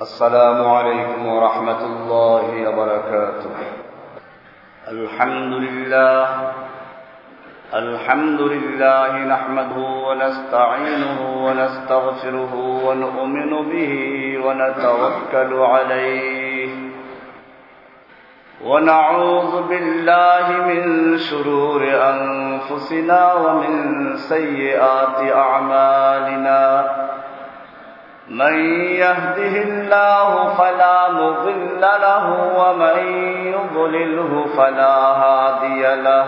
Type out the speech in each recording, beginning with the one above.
السلام عليكم ورحمة الله وبركاته. الحمد لله نحمده ونستعينه ونستغفره ونؤمن به ونتوكل عليه ونعوذ بالله من شرور أنفسنا ومن سيئات أعمالنا. من يهده الله فلا مضل له ومن يضلله فلا هادي له.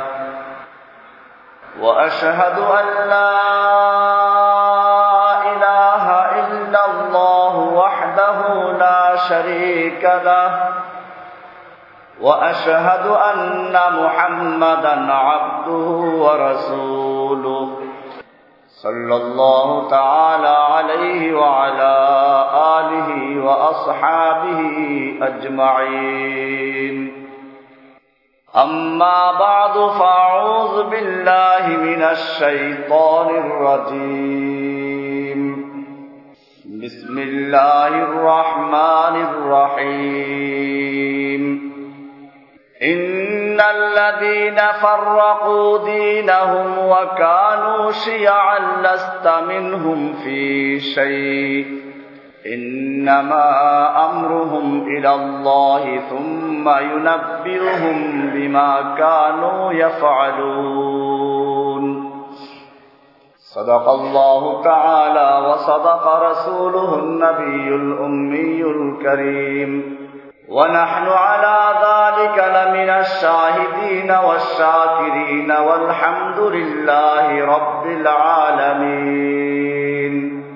وأشهد أن لا إله إلا الله وحده لا شريك له. وأشهد أن محمدا عبده ورسوله صلى الله تعالى عليه وعلى آله وأصحابه أجمعين. أما بعد فأعوذ بالله من الشيطان الرجيم. بسم الله الرحمن الرحيم. إن الذين فرقوا دينهم وكانوا شيعا لست منهم في شيء إنما أمرهم إلى الله ثم ينبئهم بما كانوا يفعلون. صدق الله تعالى وصدق رسوله النبي الأمي الكريم. ونحن على ذلك لمن الشاهدين والشاكرين والحمد لله رب العالمين.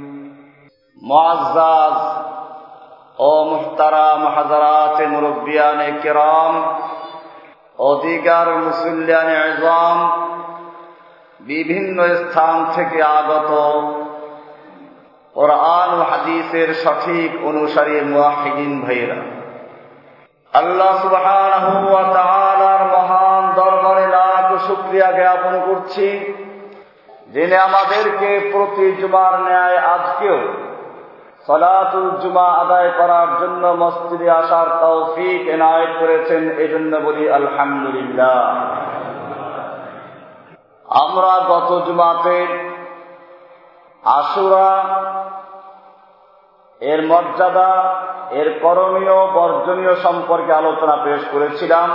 معزز ও মুহতারাম হযরত মুরব্বিয়ানে কিরাম ও দিগার মুসল্লিয়ানে ইজম, বিভিন্ন স্থান থেকে আগত কোরআন ও হাদিসের সঠিক অনুসারী মুওয়াহ্হিদিন ভাইরা, আল্লাহ সুবহানাহু ওয়া তাআলার মহান দরবারে লাখ শুকরিয়া জ্ঞাপন করছি, যিনি আমাদেরকে প্রতি জুমার ন্যায় আজকেও সালাতুল জুমা আদায় করার জন্য মসজিদে আসার তৌফিক এনায়েত করেছেন। এজন্য বলি আলহামদুলিল্লাহ। আমরা গত জুমাতে আশুরা এর মর্যাদা, এর করণীয় বর্জনীয় সম্পর্কে আলোচনা পেশ করেছিলাম।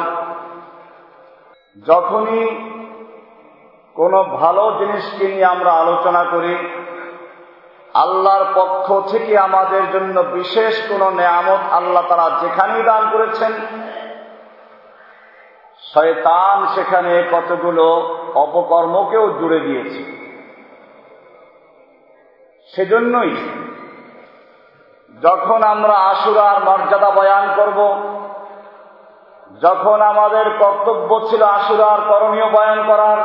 যখনই কোনো ভালো জিনিসকে নিয়ে আমরা আলোচনা করি, আল্লাহর পক্ষ থেকে আমাদের জন্য বিশেষ কোনো নেয়ামত আল্লাহ তাআলা যেখানেই দান করেছেন, শয়তান সেখানে কতগুলো অপকর্মকেও জুড়ে দিয়েছে। সেজন্যই যখন আমরা আশুরার মর্যাদা বয়ান করব, যখন আমাদের কর্তব্য ছিল আশুরার করণীয় বয়ান করার,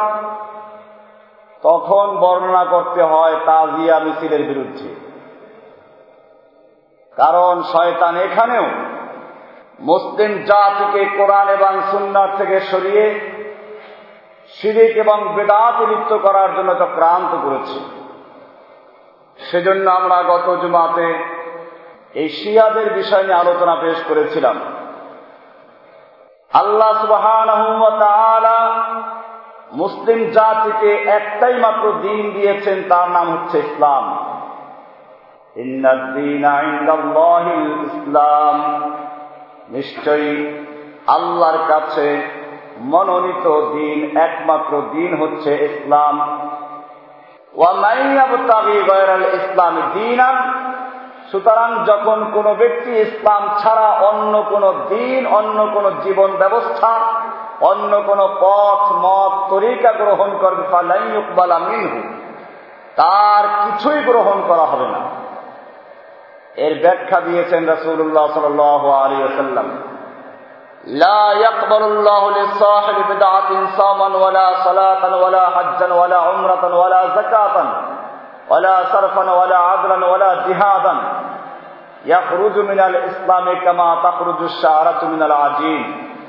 তখন বর্ণনা করতে হয় তাজিয়া মিছিলের বিরুদ্ধে। কারণ শয়তান এখানেও মুসলিম জাতিকে কোরআন এবং সুন্নাহ থেকে সরিয়ে শিরক এবং বিদআতে লিপ্ত করার জন্য চক্রান্ত করেছে। সেজন্য আমরা গত জুমাতে এই শিয়াদের বিষয় নিয়ে আলোচনা পেশ করেছিলাম। আল্লাহ সুবহানাহু ওয়া তাআলা মুসলিম জাতিকে একটাই মাত্র দ্বীন দিয়েছেন, তার নাম হচ্ছে ইসলাম। ইন্নাদ দীনা ইনদাল্লাহিল ইসলাম, নিশ্চয়ই আল্লাহর কাছে মনোনীত দ্বীন, একমাত্র দ্বীন হচ্ছে ইসলাম। ওয়া মান ইয়াবতাগি গায়রাল ইসলামি দীনান, সুতরাং যখন কোনো ব্যক্তি ইসলাম ছাড়া অন্য কোনো দ্বীন, অন্য কোনো জীবন ব্যবস্থা, অন্য কোনো পথ মত তরিকা গ্রহণ করবে, ফালাই ইউকবালা মিনহু, তার কিছুই গ্রহণ করা হবে না। এর ব্যাখ্যা দিয়েছেন রাসূলুল্লাহ সাল্লাল্লাহু আলাইহি ওয়াসাল্লাম, লা ইয়াকবালুল্লাহু লিসাহিবি বিদআতিন সাওমান ওয়ালা সালাতান ওয়ালা হজ্জান ওয়ালা উমরাতান ওয়ালা যাকাতান ওয়ালা সারফান ওয়ালা আদলান ওয়ালা জিহাদান ইয়াখরুজু মিনাল ইসলামি কামা তাখরুজু আশ-শা'রাতু মিনাল আজীন।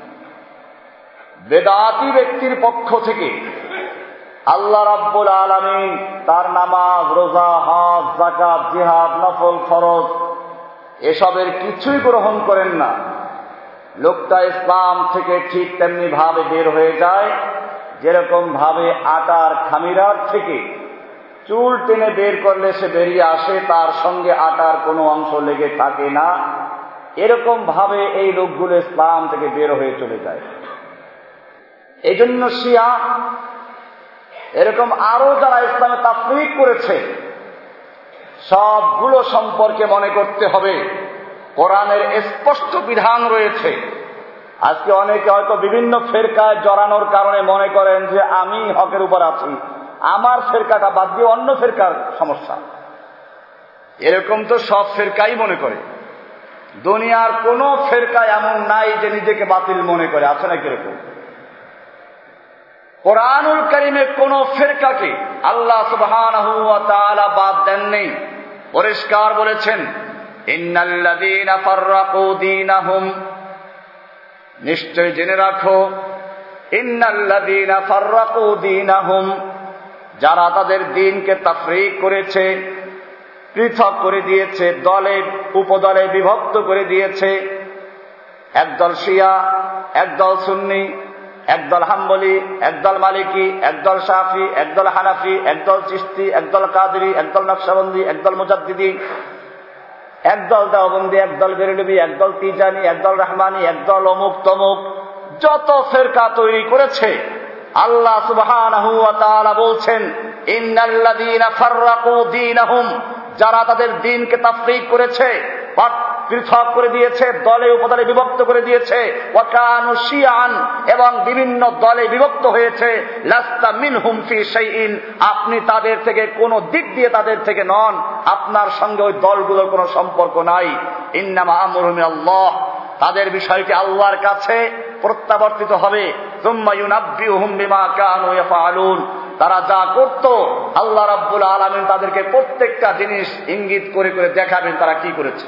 বেদাতি ব্যক্তির পক্ষ থেকে আল্লাহ রাব্বুল আলামিন তার নামাজ, রোজা, হজ, যাকাত, জিহাদ, নফল, ফরজ এসবের কিছুই গ্রহণ করেন না, লোকটা ইসলাম থেকে ঠিক তেমনি ভাবে বের হয়ে যায় যেরকম ভাবে আটার খামিরার থেকে চুল টেনে বের করলে সে বেরিয়ে আসে, তার সঙ্গে আটার কোনো অংশ লেগে থাকে না। এরকম ভাবে এই লোকগুলো ইসলাম থেকে বের হয়ে চলে যায়। এই জন্য শিয়া এরকম আরো যারা ইসলামে তাফরীক করেছে সবগুলো সম্পর্কে মনে করতে হবে কোরআনের স্পষ্ট বিধান রয়েছে। আজকে অনেকে হয়তো বিভিন্ন ফেরকায় জড়ানোর কারণে মনে করেন যে আমি হকের উপর আছি, আমার ফেরকাটা বাদ দিয়ে অন্য ফেরকার সমস্যা। এরকম তো সব ফেরকাই মনে করে। দুনিয়ার কোন ফেরকায় এমন নাই যে নিজেকে বাতিল মনে করে, আছে না কিরকম? কোরআনুল কারীমে কোন ফেরকাকে আল্লাহ সুবহানাহু ওয়া তাআলা বাদ দেননি, পরিষ্কার বলেছেন ইন্নাল্লাযীনা ফাররাকু দীনাহুম, নিশ্চয় জেনে রাখো ইন্নাল্লাযীনা ফাররাকু দীনাহুম, যারা তাদের দ্বীনকে তাফরীক করেছে, পৃথক করে দিয়েছে, দলে উপদলে বিভক্ত করে দিয়েছে। একদল শিয়া, একদল সুন্নি, একদল হাম্বলি, একদল মালিকি, একদল শাফি, একদল হানাফি, একদল চিশতি, একদল কাদরি, একদল নকশবন্দি, একদল মুজাদ্দিদি, একদল দেওবন্দি, একদল বেরেলভি, একদল তিজানি, একদল রহমানি, একদল অমুক তমুক, যত ফেরকা তৈরি করেছে আল্লাহ সুবহানাহু ওয়া তাআলা বলছেন ইন্নাল্লাযীনা ফাররাকু দীনাহুম, যারা তাদের দ্বীনকে তাফরীক করেছে, পৃথক করে দিয়েছে, দলে উপদলে বিভক্ত করে দিয়েছে, ওয়া কানু শিয়ান, এবং বিভিন্ন দলে বিভক্ত হয়েছে, লাস্তা মিনহুম ফি শাইইন, আপনি তাদের থেকে কোন দিক দিয়ে তাদের থেকে নন, আপনার সঙ্গে ওই দলগুলোর কোনো সম্পর্ক নাই। ইন্নামা আমরুহু মিনাল্লাহ, তাদের বিষয়টি আল্লাহর কাছে প্রত্যাবর্তিত হবে। সুম্মা ইউনাব্বিউহুম বিমা কানু ইয়াফআলুন, তারা যা করত আল্লাহ রাব্বুল আলামিন তাদেরকে প্রত্যেকটা জিনিস ইঙ্গিত করে করে দেখাবেন তারা কি করেছে।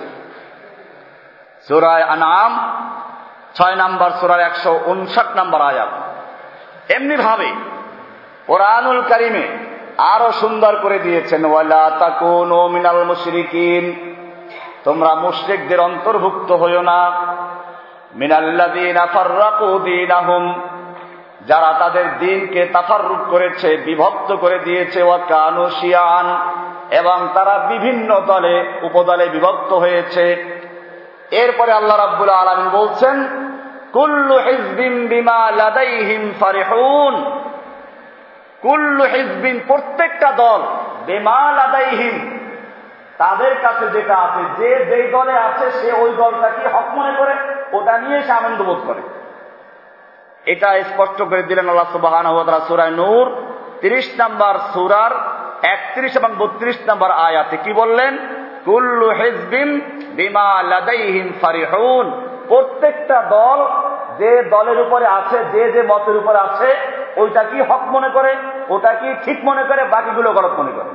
সূরা আনআম 6 নম্বর সূরার 159 নম্বর আয়াত। এমনি ভাবে কোরআনুল কারীমে আরো সুন্দর করে দিয়েছেন ওয়ালা তাকুনু মিনাল মুশরিকিন, তোমরা মুশরিকদের অন্তর্ভুক্ত হইও না। মিনাল্লাযীনা ফাররাকু দীনাহুম, যারা তাদের দ্বীনকে তাফাররুক করেছে, বিভক্ত করে দিয়েছে, ওয়া কানু শিয়ান, এবং তারা বিভিন্ন দলে উপদলে বিভক্ত হয়েছে। এরপরে আল্লাহ রাব্বুল আলামিন বলছেন কুল্লু হিজবিন বিমা লাদাইহিম ফারিহুন, কুল্লু হিজবিন, প্রত্যেকটা দল, বিমা লাদাইহিম, তাদের কাছে যেটা আছে, যে যেই দলে আছে সে ওই দলটাকে হক মনে করে, ওটা নিয়ে সে আনন্দ বোধ করে। এটা স্পষ্ট করে দিলেন আল্লাহ সুবহানাহু ওয়া তাআলা সূরা নূর 30 নম্বর সূরার 31 এবং 32 নম্বর আয়াতে কি বললেন? কুল্লু হিজবিন বিমা লাদাইহিম ফারিহুন, প্রত্যেকটা দল যে দলের উপরে আছে, যে যে মতের উপরে আছে, ওইটা কি হক মনে করে, ওটা কি ঠিক মনে করে, বাকিগুলো গলত মনে করে।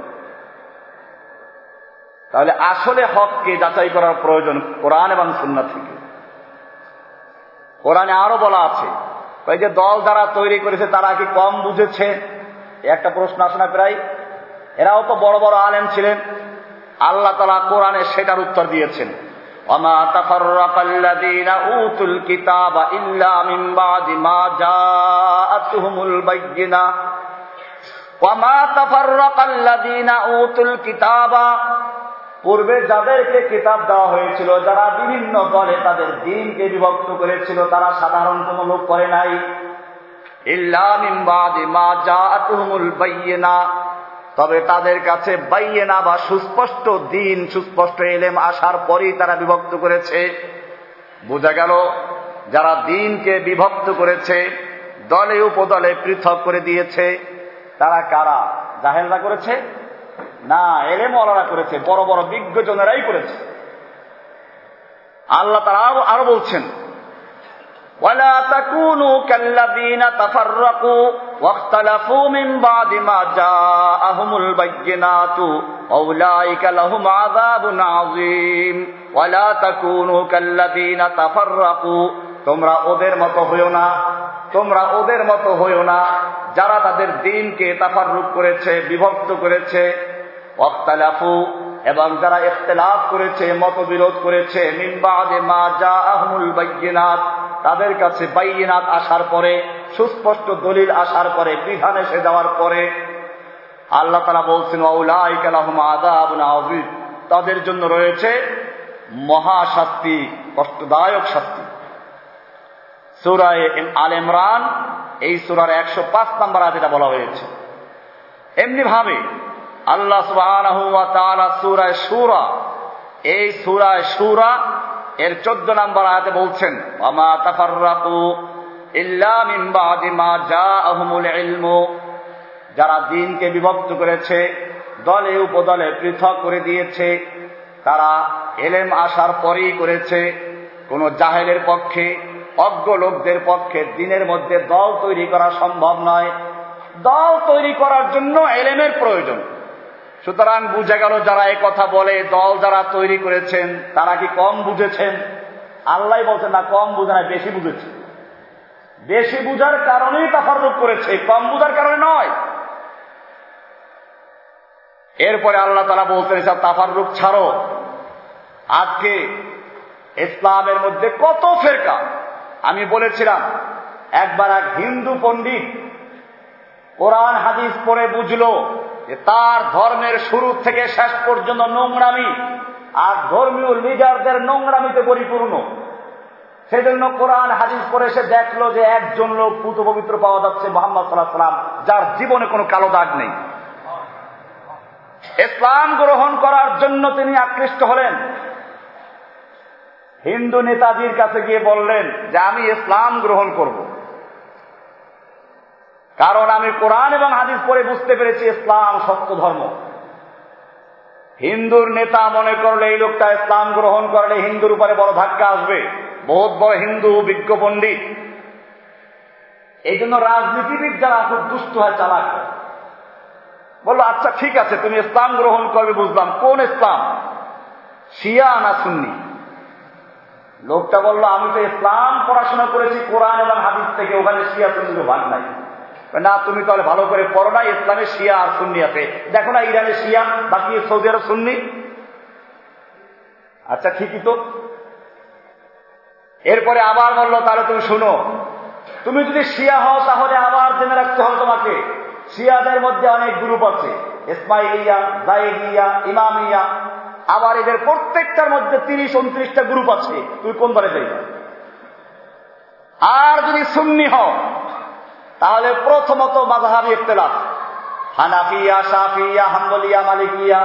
তাহলে আসলে হককে যাচাই করার প্রয়োজন কোরআন এবং সুন্নাহ থেকে। কোরআনে আরো বলা আছে, ওই যে দল যারা তৈরি করেছে তারা কি কম বুঝেছে? একটা প্রশ্ন আসে না প্রায়। এরাও তো বড় বড় আলেম ছিলেন। আল্লাহ তাআলা কোরআনে সেটার উত্তর দিয়েছেন ওয়ামা তাফাররাকাল্লাযীনা উতুল কিতাবা ইল্লা মিন বাদি মা জাআতুহুমুল বায়্যিনাহ, ওয়ামা তাফাররাকাল্লাযীনা উতুল কিতাবা, পূর্বে যাদেরকে কিতাব দেওয়া হয়েছিল, যারা বিভিন্ন দলে তাদের দ্বীনকে বিভক্ত করেছিল, তারা সাধারণ কোন লোক করে নাই। ইল্লা মিন বাদি মা জাআতুহুমুল বায়্যিনাহ, তবে তাদের কাছে বাইয়িনা বা সুস্পষ্ট দ্বীন, সুস্পষ্ট ইলম আসার পরেই তারা বিভক্ত করেছে। বোঝা গেল যারা দ্বীনকে বিভক্ত করেছে, দলে উপদলে পৃথক করে দিয়েছে, তারা কারা? জাহেলরা করেছে? না, ইলম ওয়ালারা করেছে, বড় বড় বিজ্ঞজনেরাই করেছে। আল্লাহ তাআলা আরো বলছেন ওয়ালা তাকুনু কাল্লাযীনা তাফাররাকু ওয়াখতালাফু মিন বাদি মা জাআহুমুল বায়্যিনাতু আউলাইকা লাহুম আযাবুন আযীম ওয়ালা তাকুনু কাল্লাযীনা তাফাররাকু, তোমরা ওদের মতো হইও না, তোমরা ওদের মতো হইও না যারা তাদের দ্বীনকে তাফাররুক করেছে, বিভক্ত করেছে। ওয়াখতালাফু, এবং যারা ইখতিলাফ করেছে, মতবিরোধ করেছে, মিন বা'দে মা জাআহুমুল বায়্যিনাত, তাদের কাছে বায়্যিনাত আসার পরে, সুস্পষ্ট দলিল আসার পরে, বিধান এসে যাওয়ার পরে আল্লাহ তাআলা বলছেন উলাইকা লাহুম আযাবুন আযীম, তাদের জন্য রয়েছে মহাশাস্তি, কষ্টদায়ক শাস্তি। সূরা আল ইমরান এই সূরার 105 নম্বর আয়াতে এটা বলা হয়েছে। এমনি ভাবে আল্লাহ সুবহানাহু ওয়া তাআলা সূরা শূরা, এই সূরা শূরা এর 14 নম্বর আয়াতে বলছেন ওয়ামা তাফাররাকু ইল্লা মিন বা'দি মা জাআহুমুল ইলমু, যারা দ্বীনকে বিভক্ত করেছে, দলে উপদলে পৃথক করে দিয়েছে, তারা ইলম আসার পরেই করেছে। কোন জাহেলের পক্ষে, অজ্ঞ লোকদের পক্ষে দ্বীনের মধ্যে দল তৈরি করা সম্ভব নয়। দল তৈরি করার জন্য ইলমের প্রয়োজন। সুতরাং বুঝে গেল যারা এই কথা বলে দল যারা তৈরি করেছেন তারা কি কম বুঝেছেন? আল্লাহ বলছেন না, কম বুঝে না, বেশি বুঝেছে। বেশি বুঝার কারণেই তাফাররুক করেছে, কম বুঝার কারণে নয়। এরপরে আল্লাহ তাআলা বলছেন এসব তাফাররুক ছাড়ো। আজকে ইসলামের মধ্যে কত ফিরকা। আমি বলেছিলাম একবার এক হিন্দু পণ্ডিত কোরআন হাদিস পড়ে বুঝলো যে তার ধর্মের শুরু থেকে শেষ পর্যন্ত নোংরামি আর ধর্মীয় লিডারদের নোংরামিতে পরিপূর্ণ। সেজন্য কোরআন হাদিস পড়ে সে দেখলো যে একজন লোক পুত পবিত্র পাওয়া যাচ্ছে, মুহাম্মদ সাল্লাল্লাহু আলাইহি ওয়াসাল্লাম, যার জীবনে কোনো কালো দাগ নেই। ইসলাম গ্রহণ করার জন্য তিনি আকৃষ্ট হলেন। হিন্দু নেতাজির কাছে গিয়ে বললেন যে আমি ইসলাম গ্রহণ করব, কারণ আমি কোরআন এবং হাদিস পড়ে বুঝতে পেরেছি ইসলাম সত্য ধর্ম। হিন্দুর নেতা মনে করলে এই লোকটা ইসলাম গ্রহণ করলে হিন্দুর উপরে বড় ধাক্কা আসবে, বহুত বড় হিন্দু বিজ্ঞ পণ্ডিত। এই জন্য রাজনীতিবিদ যারা খুব দুষ্ট হয়, চালাক হয়, বললো আচ্ছা ঠিক আছে তুমি ইসলাম গ্রহণ করবে, বুঝলাম, কোন ইসলাম, শিয়া না সুন্নি? লোকটা বলল আমি তো ইসলাম পড়াশোনা করেছি কোরআন এবং হাদিস থেকে, ওখানে শিয়া সুন্নির ভাগ নাই। না তুমি তাহলে ভালো করে পড়ো না, ইসলামে শিয়া আর সুন্নি আছে, দেখো না ইরানে শিয়া, বাকি সৌদি আরব সুন্নি। আচ্ছা ঠিকই তো। এরপরে আবার বললো তাহলে তুমি শুনো, তুমি যদি শিয়া হও তাহলে আবার জেনে রাখতে হবে তোমাকে শিয়াদের মধ্যে অনেক গ্রুপ আছে, ইসমাইলিয়া, জাইদিয়া, ইমামিয়া, আবার এদের প্রত্যেকটার মধ্যে 30-29টা গ্রুপ আছে, তুমি কোন দলে যাইবে? আর যদি সুন্নি হও তাহলে প্রথমত মাযহাবী ইখতিলাফ, হানাফিয়া, শাফিয়া, হাম্বলিয়া, মালিকিয়া,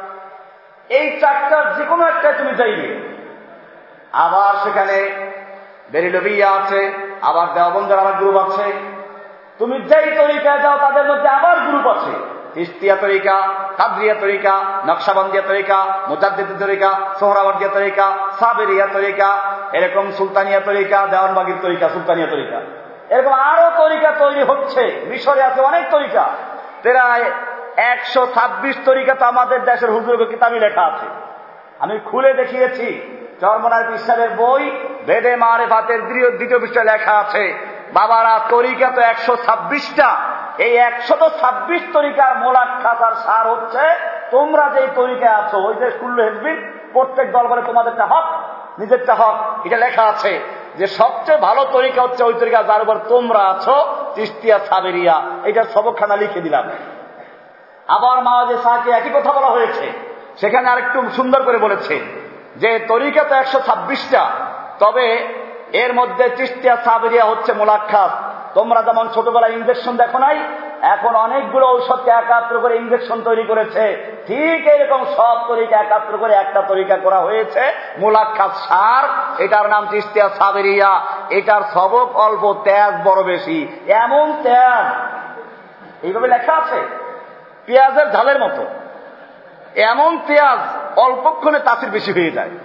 এই চারটার যে কোনো একটায় তুমি যাইবে। আবার সেখানে বেরিলভিয়া আছে, আবার দেওবন্দের আবার গ্রুপ আছে। তুমি যেই তরিকায় যাও তাদের মধ্যে আবার গ্রুপ আছে, চিশতিয়া তরিকা, কাদরিয়া তরিকা, নকশবন্দিয়া তরিকা, মুজাদ্দিদি তরিকা, সোহরাওয়ার্দিয়া তরিকা, সাবেরিয়া তরিকা, এরকম সুলতানিয়া তরিকা, দেওয়ানবাগির তরিকা, সুলতানিয়া তরিকা, এরকম আরো তরিকা তৈরি হচ্ছে। মিশরে আছে অনেক তরিকা, প্রায় 126 তরিকা তো আমাদের দেশের হুজুরের কিতাবে লেখা আছে। আমি খুলে দেখিয়েছি, চরমনার ইসলামের বই বেদে মারেফাতের 2য় পৃষ্ঠায় লেখা আছে। বাবারা তরিকা তো 126টা, এই 126 তরিকার মোলাক্কাত আর সার হচ্ছে তোমরা যে তরিকায় আছো, ওই যে কুল্লু হিজবিন, প্রত্যেক দল বলে তোমাদেরটা হক, নিজেরটা হক, এটা লেখা আছে যে সবচেয়ে ভালো তরিকা হচ্ছে ওই তরিকা যার উপর তোমরা আছো, চিশতিয়া, সাবেরিয়া। এটার সবকখানা লিখে দিলাম। আবার মাওয়াজে সাকে একই কথা বলা হয়েছে, সেখানে আরেকটু সুন্দর করে বলেছে যে তরিকা তো 126টা, তবে এর মধ্যে চিশতিয়া, সাবেরিয়া হচ্ছে মোলাক্কাত। তোমরা যেমন ছোটবেলায় ইঞ্জেকশন দেখো নাই, এখন অনেকগুলো ঔষধকে একাত্র করে ইঞ্জেকশন তৈরি করেছে, ঠিক এরকম সব তরিকা একাত্র করে একটা তরিকা করা হয়েছে, মোলাক্কাত সার। এটার নাম চিশতিয়া, সাবেরিয়া। এটার সবক অল্প, তেজ বড় বেশি। এমন তেজ, এইভাবে লেখা আছে, পেঁয়াজের ঝালের মতো। এমন পেঁয়াজ অল্পক্ষণে তাসির বেশি হয়ে যায়।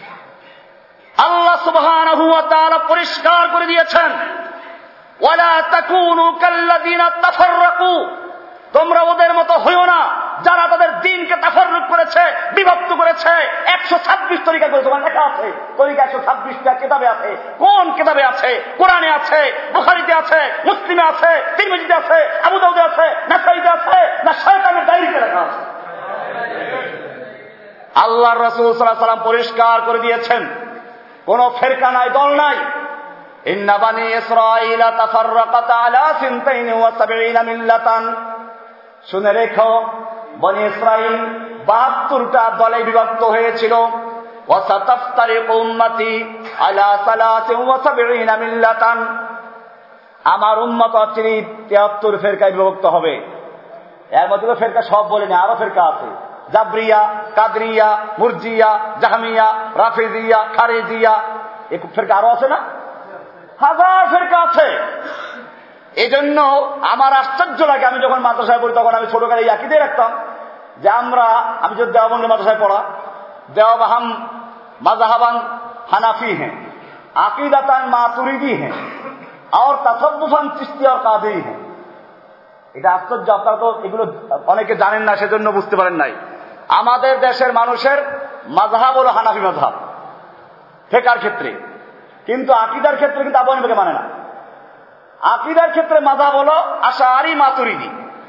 আল্লাহ সুবহানাহু ওয়া তাআলা পরিষ্কার করে দিয়েছেন, ওয়ালা তাকুনু কাল্লাযিনা তাফাররাকু, তোমরা ওদের মতো হইও না যারা তাদের দ্বীনকে তাফাররুক করেছে, বিভক্ত করেছে। 126 তরিকা করে তোমার লেখা আছে, তরিকা 126টা কিতাবে আছে। কোন কিতাবে আছে? কোরআনে আছে, বুখারীতে আছে, মুসলিমে আছে, তিরমিজিতে আছে, আবু দাউদে আছে, নাসাঈতে আছে, না শয়তানের ডায়েরিতে লেখা আছে? আল্লাহর রাসূল সাল্লাল্লাহু আলাইহি ওয়াসাল্লাম পরিষ্কার করে দিয়েছেন, কোন ফেরকা নাই, দল নাই। ইন্না বানি ইসরাঈলা তাফাররাকাত আলা 72 মিল্লাতান। শুনে রেখো, বনি ইসরাঈল 72টা দলে বিভক্ত হয়েছিল। ওয়া সাতাফতারিকু উম্মতি আলা 73 মিল্লাতান। আমার উম্মত 73 ফেরকায় বিভক্ত হবে। এর মধ্যে ফেরকা সব বলেনি, আরো ফেরকা আছে। জাবরিয়া, কাদরিয়া, মুরজিয়া, জাহমিয়া, রাফিজিয়া, খারিজিয়া, এই ফেরকা আরো আছে না? হাজার ফেরকা আছে। এই জন্য আমার আশ্চর্য লাগে, আমি যখন মাদ্রাসায় পড়ি তখন আমি ছোটকালে এই আকীদায় রাখতাম যে আমি যদি দেওবন্দি মাদ্রাসায় পড়া, দেওবাহাম मजहबन हनाफी हैं, अकीदतन मातुरीदी हैं और तसव्वुफन चिश्ती और कादरी हैं। এটা আশ্চর্য, আপনারা তো এগুলো অনেকে জানেন না, সেজন্য বুঝতে পারেন নাই। আমাদের দেশের মানুষের মাযহাব হলো হানাফি মাযহাব ফিকহের ক্ষেত্রে, কিন্তু আকীদার ক্ষেত্রে কিন্তু আবু হানিফাকে মানে না। আকীদার ক্ষেত্রে মাযহাব হলো আশআরী মাতুরিদি,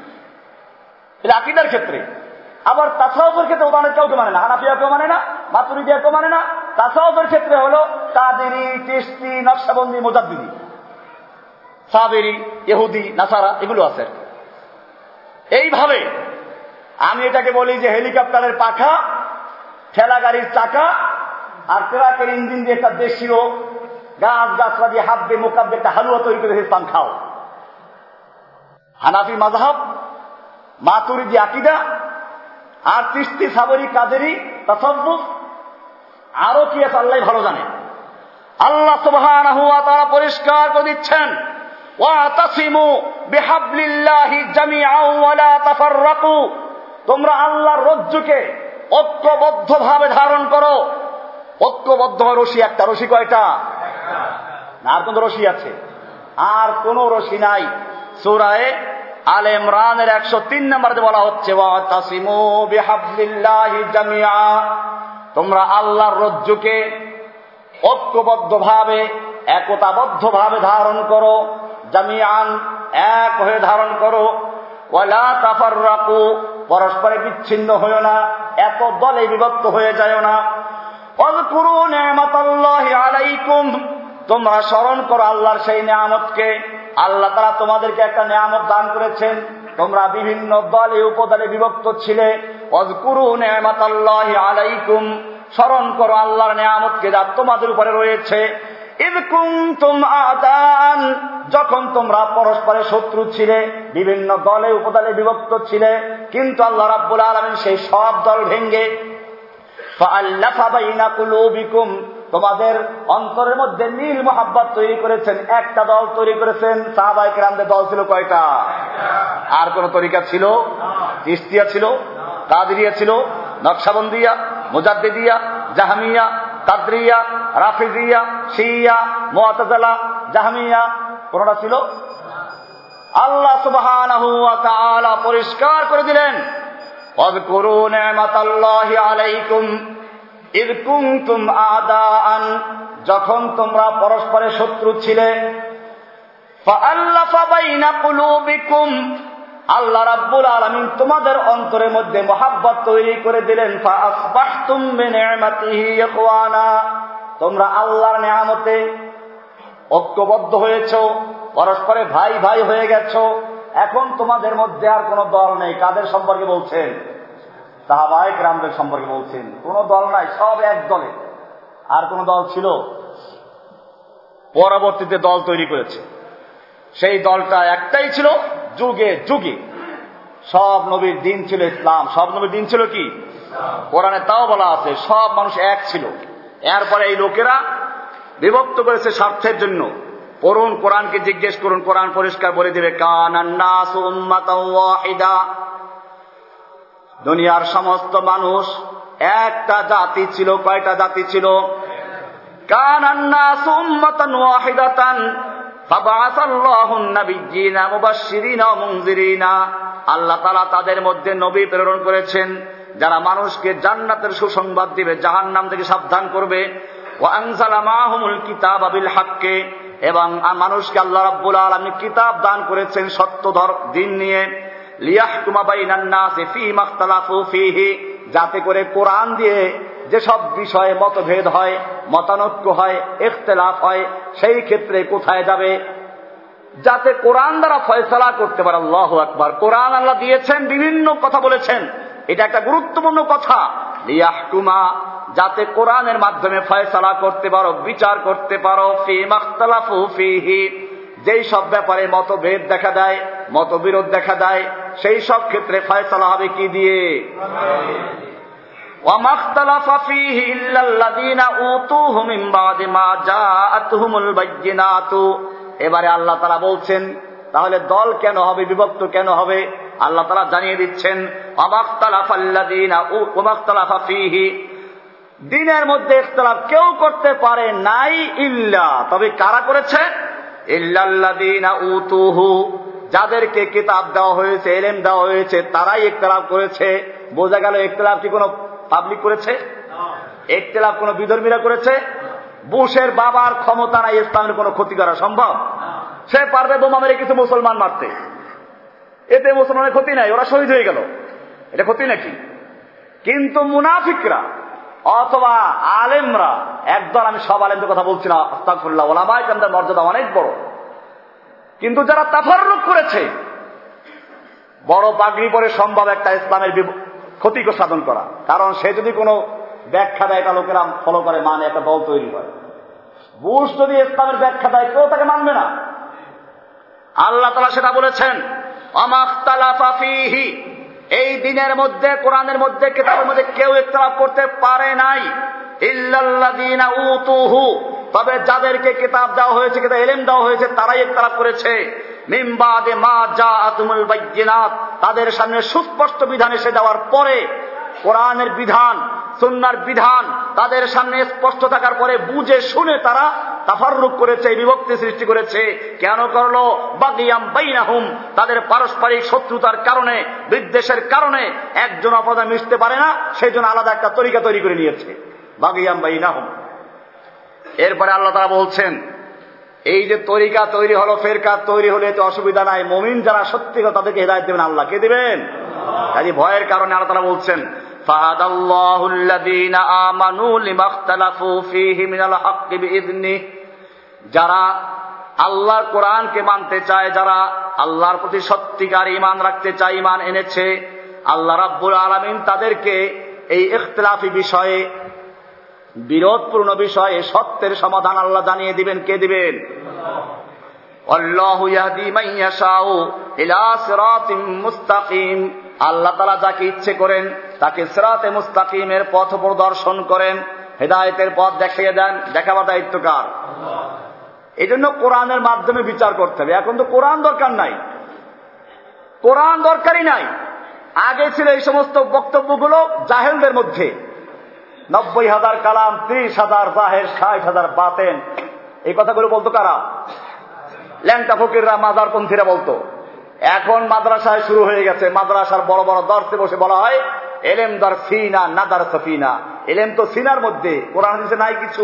এটা আকীদার ক্ষেত্রে। আবার তাসাউফের ক্ষেত্রে ওদের কাউকে মানে না, হানাফিয়াকেও মানে না, মাতুরিদিয়াকেও মানে না। তাসাউফের ক্ষেত্রে হলো কাদেরি, চিশতি, নকশবন্দি, মুজাদ্দিদি, সাবেরি, ইহুদি, নাসারা, এগুলো আছে। এইভাবে আমি এটাকে বলি যে হেলিকপ্টারের পাখা, ঠেলা গাড়ির চাকা আর ট্রাকের ইঞ্জিন দিয়ে একটা দেশীয় গাছ গাছরা দিয়ে হাত দিয়ে মোকাব্বে একটা হালুয়া তৈরি করে ইসলাম খাও। হানাফি মাযহাব, মাতুরিদি আকীদা, আর চিশতি, সাবরি, কাদেরি, তাসাউফ, আরো কি আছে আল্লাহ ভালো জানে। আল্লাহ সুবহানাহু ওয়া তাআলা পরিষ্কার করে দিচ্ছেন, ওয়াতাসিমু বিহাবলিল্লাহি জামিআন ওয়া লা তাফাররাকু। তোমরা আল্লাহর রজ্জুকে ঐক্যবদ্ধভাবে ধারণ করো। ঐক্যবদ্ধ রশি একটা, রশি কয়টা? আর কোন রশি আছে? আর কোন রশি নাই। সূরা আলে ইমরানের 103 নম্বরে বলা হচ্ছে, ওয়াতাসিমু বিহাবলিল্লাহি জামিআ। তোমরা আল্লাহর রজ্জুকে ঐক্যবদ্ধভাবে, একতাবদ্ধভাবে ধারণ করো। জামিআন, এক হয়ে ধারণ করো। ওয়ালা তাফাররাকু, পরস্পরে বিচ্ছিন্ন হয়ো না, এত দলে বিভক্ত হয়ে যায়ও না। ওয়াজকুরু নি'মাতাল্লাহি আলাইকুম, তোমরা স্মরণ করো আল্লাহর সেই নিয়ামতকে। আল্লাহ তাআলা তোমাদেরকে একটা নিয়ামত দান করেছেন, তোমরা বিভিন্ন দলে উপদলে বিভক্ত ছিলে। ওয়াজকুরু নি'মাতাল্লাহি আলাইকুম, স্মরণ করো আল্লাহর নিয়ামতকে যা তোমাদের উপরে রয়েছে। ইয কুনতুম আদান, যখন তোমরা পরস্পরের শত্রু ছিলে, বিভিন্ন দলে উপদলে বিভক্ত ছিলে, কিন্তু আল্লাহ রাব্বুল আলামিন সেই সব দল ভেঙে ফাআল্লাফা বাইনা কুলুবিকুম, তোমাদের অন্তরের মধ্যে মিল মুহাব্বত তৈরি করেছেন, একটা দল তৈরি করেছেন। সাহাবায়ে কেরামদের দল ছিল কয়টা? আর কোন তরিকা ছিল? চিশতিয়া ছিল, কাদেরিয়া ছিল, নকশবন্দিয়া, মুজাদ্দিদিয়া, জাহমিয়া, কাদরিয়া, রাফিজিয়া, শিয়া, মুআতাজিলা, জাহমিয়া, কোনটা ছিল? আল্লাহ সুবহানাহু ওয়া তাআলা পরিষ্কার করে দিলেন, ওয়াজকুরু নি'মাতাল্লাহি আলাইকুম ইয কুনতুম আদাআন, যখন তোমরা পরস্পরের শত্রু ছিলে। ফাআল্লাফা বাইনা কুলুবিকুম, আল্লাহ রাব্বুল আলামিন তোমাদের অন্তরের মধ্যে মহাব্বত তৈরি করে দিলেন। ফাআসবাহতুম বিনি'মাতিহি ইখওয়ানা, তোমরা আল্লাহর নিয়ামতে ঐক্যবদ্ধ হয়েছো, পরস্পরে ভাই ভাই হয়ে গেছো। এখন তোমাদের মধ্যে আর কোন দল নেই। কাদের সম্পর্কে বলছেন? সাহাবায়ে কেরামদের সম্পর্কে বলছেন। কোন দল নাই, সব এক দলে। আর কোন দল ছিল? পরবর্তীতে দল তৈরি করেছে। সেই দলটা একটাই ছিল, যুগে যুগে সব নবীর দিন ছিল ইসলাম। সব নবীর দিন ছিল কি? কোরআনে তাও বলা আছে সব মানুষ এক ছিল। এরপরে এই লোকেরা বিভক্ত করেছে স্বার্থের জন্য। পড়ুন, কোরআনকে জিজ্ঞেস করুন, কোরআন পরিষ্কার বলে দিবে, কানান নাসু উম্মাতান ওয়াহিদা, দুনিয়ার সমস্ত মানুষ একটা জাতি ছিল। কয়টা জাতি ছিল? কানান নাসু উম্মাতান ওয়াহিদাতান ফাবাআসাল্লাহুন নাবিয়্যিনা মুবাশশিরিনা ওয়া মুনযিরিনা, আল্লাহ তাআলা তাদের মধ্যে নবী প্রেরণ করেছেন যারা মানুষকে জান্নাতের সুসংবাদ দিবে, জাহান্নাম থেকে সাবধান করবে। ওয়া আনজালা মাআহুমুল কিতাবা বিল হাক্কি, এবং মানুষকে আল্লাহ রাব্বুল আলামিন কিতাব দান করেছেন সত্য দিন নিয়ে। লিয়াহকুমা বাইনান নাসি ফীমা ইখতালাফু ফীহি, যাতে করে কোরআন দিয়ে যেসব বিষয়ে মতভেদ হয়, মতানৈক্য হয়, ইখতিলাফ হয়, সেই ক্ষেত্রে কোথায় যাবে, যাতে কোরআন দ্বারা ফয়সালা করতে পারে। আল্লাহু আকবার। কোরআন আল্লাহ দিয়েছেন, বিভিন্ন কথা বলেছেন, এটা একটা গুরুত্বপূর্ণ কথা। লিয়াহকুমা, যাতে কোরআনের মাধ্যমে ফয়সালা করতে পারো, বিচার করতে পারো, ফি মাখতালাফু ফিহি, যেই সব ব্যাপারে মতভেদ দেখা দেয়, মতবিরোধ দেখা দেয়, সেই সব ক্ষেত্রে ফয়সালা হবে কি দিয়ে? ওয়া মাখতালাফা ফিহি ইল্লাল্লাযীনা উতুহু মিন বাদি মা জাআতুহুমুল বায়্যিনাতু। এবারে আল্লাহ তাআলা বলছেন, তাহলে দল কেন হবে, বিভক্ত কেন হবে? আল্লাহ তাআলা জানিয়ে দিচ্ছেন, ওয়া মাখতালাফা ফিহি, দ্বীনের মধ্যে ইখতিলাফ কেউ করতে পারে নাই, ইল্লা, তবে কারা করেছে? ইল্লাল্লাযীনা উতুহু, যাদেরকে কিতাব দেওয়া হয়েছে, ইলম দেওয়া হয়েছে, তারাই ইখতিলাফ করেছে। বোঝা গেল ইখতিলাফ কি কোনো পাবলিক করেছে? ইখতিলাফ কোনো বিধর্মীরা করেছে? বুশের বাবার ক্ষমতা নাই ইসলামের কোনো ক্ষতি করা সম্ভব? সে পারবে বোমা মেরে কিছু মুসলমান মারতে, এতে মুসলমানের ক্ষতি নাই, ওরা শহীদ হয়ে গেল, এটা ক্ষতি নাকি? কিন্তু মুনাফিকরা অথবা আলেমরা, একদল, আমি সব আলেমদের কথা বলছি না, আস্তাগফিরুল্লাহ, ওলামায়ে কেরামদের মর্যাদা অনেক বড়, কিন্তু যারা তাফাররুক করেছে, বড় পাগড়ি পরে সম্ভব একটা ইসলামের ক্ষতি সাধন করা, কারণ সে যদি কোনো ব্যাখ্যা দেয়, এটা লোকেরা ফলো করে, মানে একটা দল তৈরি হয়। বুশ যদি ইসলামের ব্যাখ্যা দেয়, কেউ তাকে মানবে না। আল্লাহ তাআলা সেটা বলেছেন, ওয়ামাখতালাফা ফীহি, এই দিনের মধ্যে, কোরআনের মধ্যে, কিতাবের মধ্যে কেউ ইখতিলাফ করতে পারে নাই, ইল্লাল্লাযীনা উতুহু, তবে যাদেরকে কিতাব দেওয়া হয়েছে, কিতাব ইলম দেওয়া হয়েছে, তারাই ইখতিলাফ করেছে। মিন বাদি মা জাআতুমুল বায়্যিনাত, তাদের সামনে সুস্পষ্ট বিধান এসে যাওয়ার পরে, কোরআনের বিধান, সুন্নাহর বিধান তাদের সামনে স্পষ্ট থাকার পরে বুঝে শুনে তারা তাফাররুক করেছে, বিভক্তি সৃষ্টি করেছে। কেন করলো? বাগিয়াম বাইনাহুম, তাদের পারস্পরিক শত্রুতার কারণে, বিদ্বেষের কারণে একজন অপরজন মিশতে পারে না, সেই জন্য আলাদা একটা তরিকা তৈরি করে নিয়েছে, বাগিয়াম বাইনাহুম। এরপরে আল্লাহ তাআলা বলছেন, এই যে তরিকা তৈরি হলো, ফেরকা তৈরি হলে এতে অসুবিধা নাই, মুমিন যারা সত্যিকার তাদেরকে হেদায়েত দেবেন আল্লাহ। কে দিবেন? কাজে ভয়ের কারণে আল্লাহ তাআলা বলছেন, ফাহাদাল্লাহুল্লাযীনা আমানু লিমাখতালাফু ফীহি মিনাল হাক্কি বিইযনিহি, যারা আল্লাহর কোরআনকে মানতে চায়, যারা আল্লাহর প্রতি সত্যিকার ঈমান রাখতে চায়, ঈমান এনেছে, আল্লাহ রাব্বুল আলামিন তাদেরকে এই ইখতিলাফি বিষয়ে, বিরোধপূর্ণ বিষয়ে সত্যের সমাধান আল্লাহ জানিয়ে দিবেন। কে দিবেন? আল্লাহু ইয়াহদি মান ইয়াশাউ ইলা সিরাতিম মুস্তাকিম, আল্লাহ তাআলা যাকে ইচ্ছে করেন তাকে সিরাতে মুস্তাকিমের পথ প্রদর্শন করেন, হেদায়েতের পথ দেখিয়ে দেন। দেখাবার দায়িত্ব কার? এই জন্য কোরআনের মাধ্যমে বিচার করতে হবে। এখন তো কোরআন দরকার নাই, কোরআন দরকারই নাই। আগে ছিল এই সমস্ত বক্তব্যগুলো জাহেলদের মধ্যে, 90,000 কালাম, 30,000 জাহের, 60,000 বাতেন, এই কথাগুলো বলতো কারা? ল্যাংটা ফকিররা, মাজারপন্থীরা বলতো। এখন মাদ্রাসায় শুরু হয়ে গেছে, মাদ্রাসার বড় বড় দর্শে বসে বলা হয়, এলেম দার সিনা নাদার সফিনা, এলেম তো সিনার মধ্যে, কোরআন হাদিসে নাই কিছু।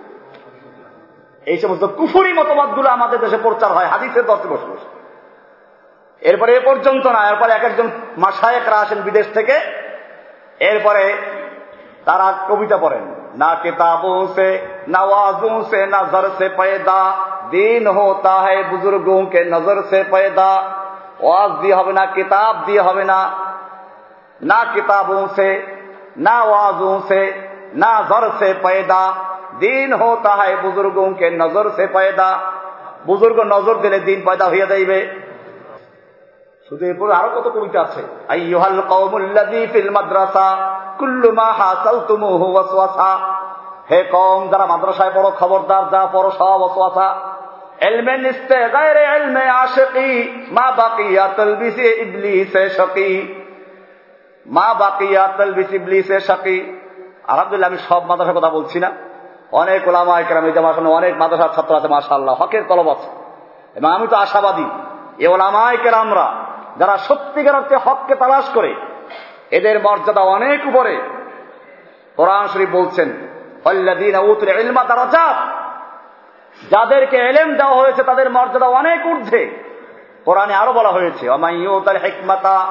এই সমস্ত কুফরি মতবাদগুলো আমাদের দেশে প্রচার হয় হাদিসের দর্শে বসে বসে। এরপরে এ পর্যন্ত না, এরপরে এক একজন মাশায়েখরা আসেন বিদেশ থেকে, এরপরে তারা কবিতা পড়েন, না কিতাবों से नवाजों से नजर से पैदा दीन होता है बुजुर्गों के नजर से पैदा। ওয়াজ দিয়ে হবে না, কিতাব দিয়ে হবে না, না কিতাबों से ना वाजों से ना नजर से पैदा दीन होता है बुजुर्गों के नजर से पैदा। বুজুর্গ নজর দিলে দিন পয়দা হইয়া যাইবে। শুধু এরপরে আরো কত কবিতা আছে, আইয়ুহাল কওমুল্লাযী ফিল মাদ্রাসা কুল্লু মা হাসালতুমুহু ওয়াসওয়াসা, হে কওম যারা মাদ্রাসায় পড়ো, খবরদার যা পড়ো সব ওয়াসওয়াসা। ইলমে নিস্তে গায়রে ইলমে আশিকি মা বাকিয়া তালবিসে ইবলিসে শাকি, মা বাকিয়া তালবিসে ইবলিসে শাকি। আলহামদুলিল্লাহ, আমি সব মাদ্রাসার কথা বলছি না, অনেক উলামা ইকরাম, এই জামার সামনে অনেক মাদ্রাসার ছাত্র আছে, মাশাআল্লাহ, হকের তলব আছে, এবং আমি তো আশাবাদী এই উলামা ইকরামরা যারা সত্যিকার অর্থে হককে তালাশ করে, এদের মর্যাদা অনেক উপরে। কোরআন শরীফ বলছেন, আল্লাযীনা উতুল ইলমা দারাজাত, যাদেরকে ইলম দেওয়া হয়েছে তাদের মর্যাদা অনেক ঊর্ধ্বে। কোরআনে আরো বলা হয়েছে, ওয়া মান ইউতাল হিকমাতা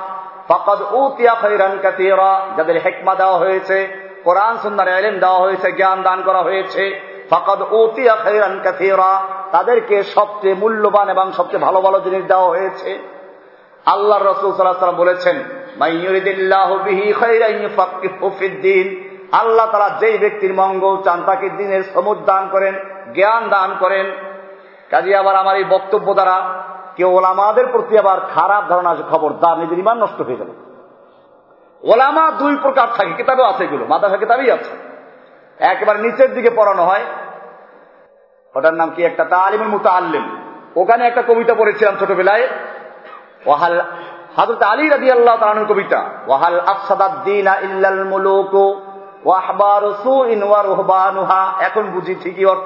ফাকাদ উতিয়া খায়রান কাসীরা, যাদের হিকমা দেওয়া হয়েছে, কোরআন সুন্নাহর ইলম দেওয়া হয়েছে, জ্ঞান দান করা হয়েছে, ফাকাদ উতিয়া খায়রান কাসীরা, তাদেরকে সবচেয়ে মূল্যবান এবং সবচেয়ে ভালো ভালো জিনিস দেওয়া হয়েছে। আল্লাহর রাসূল সাল্লাল্লাহু আলাইহি ওয়াসাল্লাম বলেছেন, মাইয়ুরিদিল্লাহু বিহি খায়রান ইউফাক্কিহু ফিদ্দীন, আল্লাহ তাআলা যেই ব্যক্তির মঙ্গল চান তাকে দ্বীনের সমুদ দান করেন, জ্ঞান দান করেন। কাজে আবার আমার এই বক্তব্য দ্বারা কেউ ওলামাদের প্রতি আবার খারাপ ধারণা আছে, খবরদার, নিজের ঈমান নষ্ট হয়ে যাবে। ওলামা দুই প্রকার থাকে, কিতাবেও আছে, এগুলো মাদ্রাসা কিতাবেই আছে। একেবারে নিচের দিকে পড়ানো হয়, ওটার নাম কি একটা তালিমুল মুতাআল্লিম, ওখানে একটা কবিতা পড়েছিলাম ছোটবেলায়, ওয়াহাল হযরত আলী রাদিয়াল্লাহু তাআলা আনহুর কবিতা, ওয়াহাল আফসাদাদ-দীনা ইল্লাল মুলুকু ওয়া আহবারু সুইন ওয়া রুহবানুহা। এখন বুঝি ঠিকই অর্থ।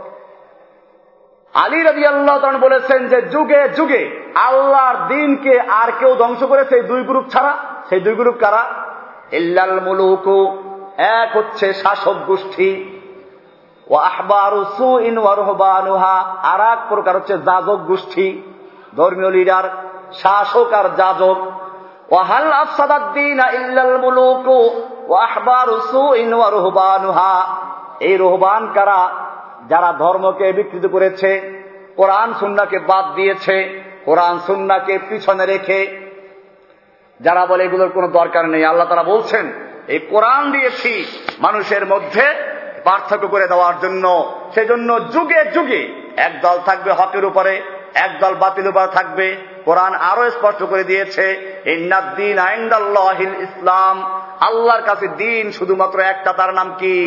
আলী রাদিয়াল্লাহু তাআলা বলেছেন যে যুগে যুগে আল্লাহর দ্বীনকে আর কেউ ধ্বংস করেছে এই দুই গ্রুপ ছাড়া। সেই দুই গ্রুপ কারা? ইল্লাল মুলুকু, এক হচ্ছে শাসক গোষ্ঠী, ওয়া আহবারু সুইন ওয়া রুহবানুহা, আর এক প্রকার হচ্ছে যাজক গোষ্ঠী, ধর্মীয় লিডার, শাসক আর যাজক। ওয়াহাল আফসাদাদ-দীনা ইল্লাল মুলুকু ওয়া আহবারু সুইন ওয়া রুহবানুহা, এই রুহবান কারা? যারা ধর্মকে বিকৃত করেছে, কোরআন সুন্নাহকে বাদ দিয়েছে, কোরআন সুন্নাহকে পিছনে রেখে যারা বলে এগুলোর কোনো দরকার নেই। আল্লাহ তাআলা বলছেন, এই কোরআন দিয়েছি মানুষের মধ্যে পার্থক্য করে দেওয়ার জন্য। সেজন্য যুগে যুগে এক দল থাকবে হকের উপরে, এক দল বাতিল উপরে থাকবে। কোরআন আরো স্পষ্ট করে দিয়েছে, ইন্নাদ-দীনা ইনদাল্লাহিল ইসলাম, আল্লাহর কাছে দ্বীন শুধুমাত্র একটা, তার নাম কি?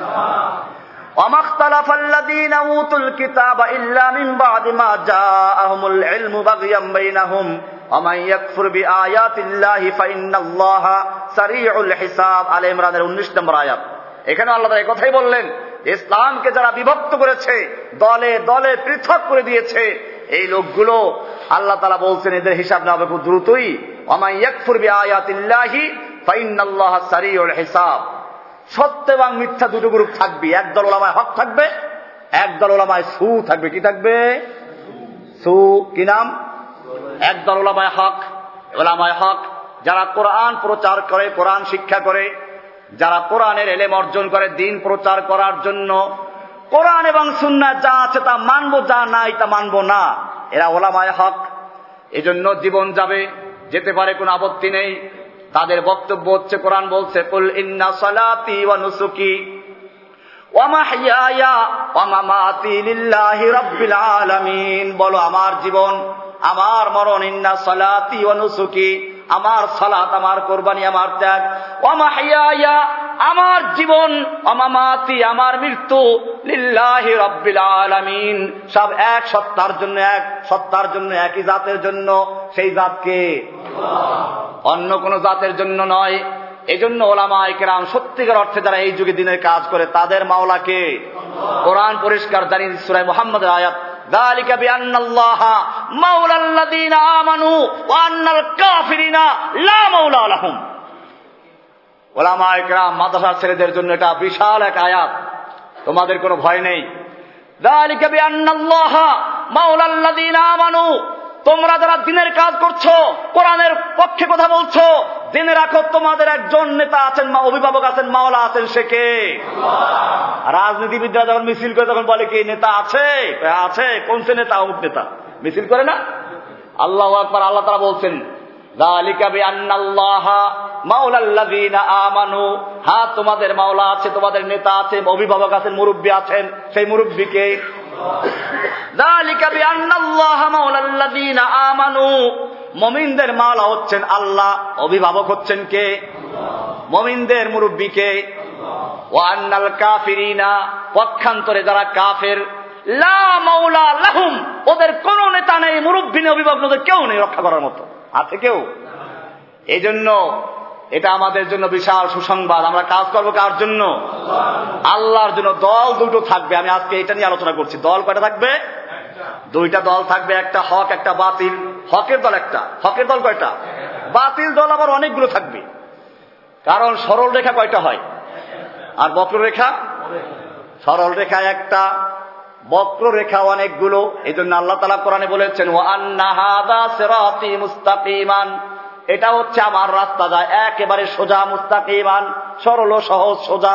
ওয়ামা ইখতালাফাল্লাযীনা উতুল কিতাবা ইল্লা মিন বা'দি মা জাআহুমুল ইলমু বাগয়াম বাইনাহুম ওয়া মান ইয়াকফুর বিআয়াতিল্লাহি ফাইন্নাল্লাহা সারিউল হিসাব। আলে ইমরানের 19 নম্বর আয়াত। এখানে আল্লাহ তাআলা এই কথাই বললেন, ইসলামকে যারা বিভক্ত করেছে, দলে দলে পৃথক করে দিয়েছে, এই লোকগুলো আল্লাহ তাআলা বলছেন এদের হিসাব নেওয়া হবে খুব দ্রুতই। ওয়া মান ইয়াকফুর বিআয়াতিল্লাহি ফাইন্নাল্লাহা সারিউল হিসাব। সত্য এবং মিথ্যা দুটো গ্রুপ থাকবে, একদল ওলামায়ে হক থাকবে, একদল ওলামায়ে সু থাকবে। কি থাকবে? সু। কি নাম? একদল ওলামায়ে হক। ওলামায়ে হক যারা কোরআন প্রচার করে, কোরআন শিক্ষা করে, যারা কোরআনের ইলম অর্জন করে দ্বীন প্রচার করার জন্য, কোরআন এবং সুন্নাহ যা আছে তা মানবো, যা নাই তা মানবো না, এরা ওলামায়ে হক। এজন্য জীবন যাবে, যেতে পারে, কোনো আপত্তি নেই। তাদের বক্তব্য হচ্ছে, কোরআন বলছে, কুল ইন্না সালাতি ওয়া নুসুকি ওয়া মাহইয়ায়া ওয়া মামাতি লিল্লাহি রাব্বিল আলামিন। বলো, আমার জীবন, আমার মরণ, ইন্না সালাতি ওয়া নুসুকি, আমার সালাত, আমার কোরবানি, আমার ত্যাগ, ওয়া মাহইয়ায়া, আমার জীবন, ওয়া মামাতি, আমার মৃত্যু, লিল্লাহি রাব্বিল আলামিন, সব এক সত্তার জন্য, এক সত্তার জন্য, একই জাতের জন্য। সেই জাতকে অন্য কোন জাতের জন্য নয়। এজন্য ওলামায়ে কেরাম সত্যিকার অর্থে যারা এই যুগে দিনের কাজ করে, তাদের মাওলাকে কোরআন পরিষ্কার জানিয়ে দিচ্ছে সূরা মুহাম্মদের আয়াত, যালিকা বিআন্নাল্লাহা মাওলাল্লাযীনা আমানু ওয়া আন্নাল কাফিরিনা লা মাওলা লাহুম। ওলামায়ে কেরাম মাদ্রাসার ছেলেদের জন্য এটা বিশাল এক আয়াত, তোমাদের কোনো ভয় নেই। যালিকা বিআন্নাল্লাহা মাওলাল্লাযীনা আমানু, তোমরা যারা দিনের কাজ করছো, কোরআনের পক্ষে কথা বলছো, জেনে রাখো তোমাদের একজন নেতা আছেন, অভিভাবক আছেন, মাওলা আছেন। সে কে? রাজনীতিবিদরা যখন মিছিল করে তখন বলে কি নেতা আছে? আছে। কোন সে নেতা? অমুক নেতা। মিছিল করে না? আল্লাহু আকবার। আল্লাহ তাআলা বলছেন, যালিকা বিআন্নাল্লাহা মাওলাল্লাযীনা আমানু, হ্যাঁ তোমাদের মাওলা আছে, তোমাদের নেতা আছে, অভিভাবক আছেন, মুরব্বী আছেন। সেই মুরব্বীকে যালিকা বিআন্নাল্লাহা মাওলাল্লাযীনা আমানু, মুমিনদের মাওলা হচ্ছেন আল্লাহ, অভিভাবক হচ্ছেন কে? মুমিনদের মুরব্বী কে? ওয়া আন্নাল কাফিরিনা, পক্ষান্তরে যারা কাফের, লা মাওলা লাহুম, ওদের কোন নেতা নেই, মুরব্বী নেই, অভিভাবক নেই, কেউ নেই রক্ষা করার মতো। আছে কেউ? এই জন্য এটা আমাদের জন্য বিশাল সুসংবাদ। আমরা কাজ করবো কার জন্য? আল্লাহর জন্য। দল দুটো থাকবে, আমি আজকে এটা নিয়ে আলোচনা করছি। দল কয়টা থাকবে? দুইটা দল থাকবে, একটা হক, একটা বাতিল। হকের দল একটা, হকের দল কয়টা? বাতিল দল আবার অনেকগুলো থাকবে। কারণ সরল রেখা কয়টা হয় আর বক্ররেখা? সরল রেখা একটা, বক্ররেখা অনেকগুলো। এই জন্য আল্লাহ তাআলা কোরআনে বলেছেন, ওয়া আন্না হাযা সিরাতী মুস্তাকিমান, এটা হচ্ছে আমার রাস্তা, যায় একেবারে সোজা মুস্তাকিমান, সরল সহজ সোজা।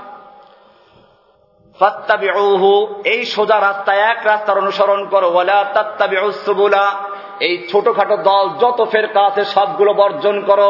ফাত্তাবিউহু, এই সোজা রাস্তা, এক রাস্তার অনুসরণ করো। ওয়ালা তাত্তাবিউস সুবুলা, এই ছোটখাটো দল যত ফেরকা আছে সবগুলো বর্জন করো।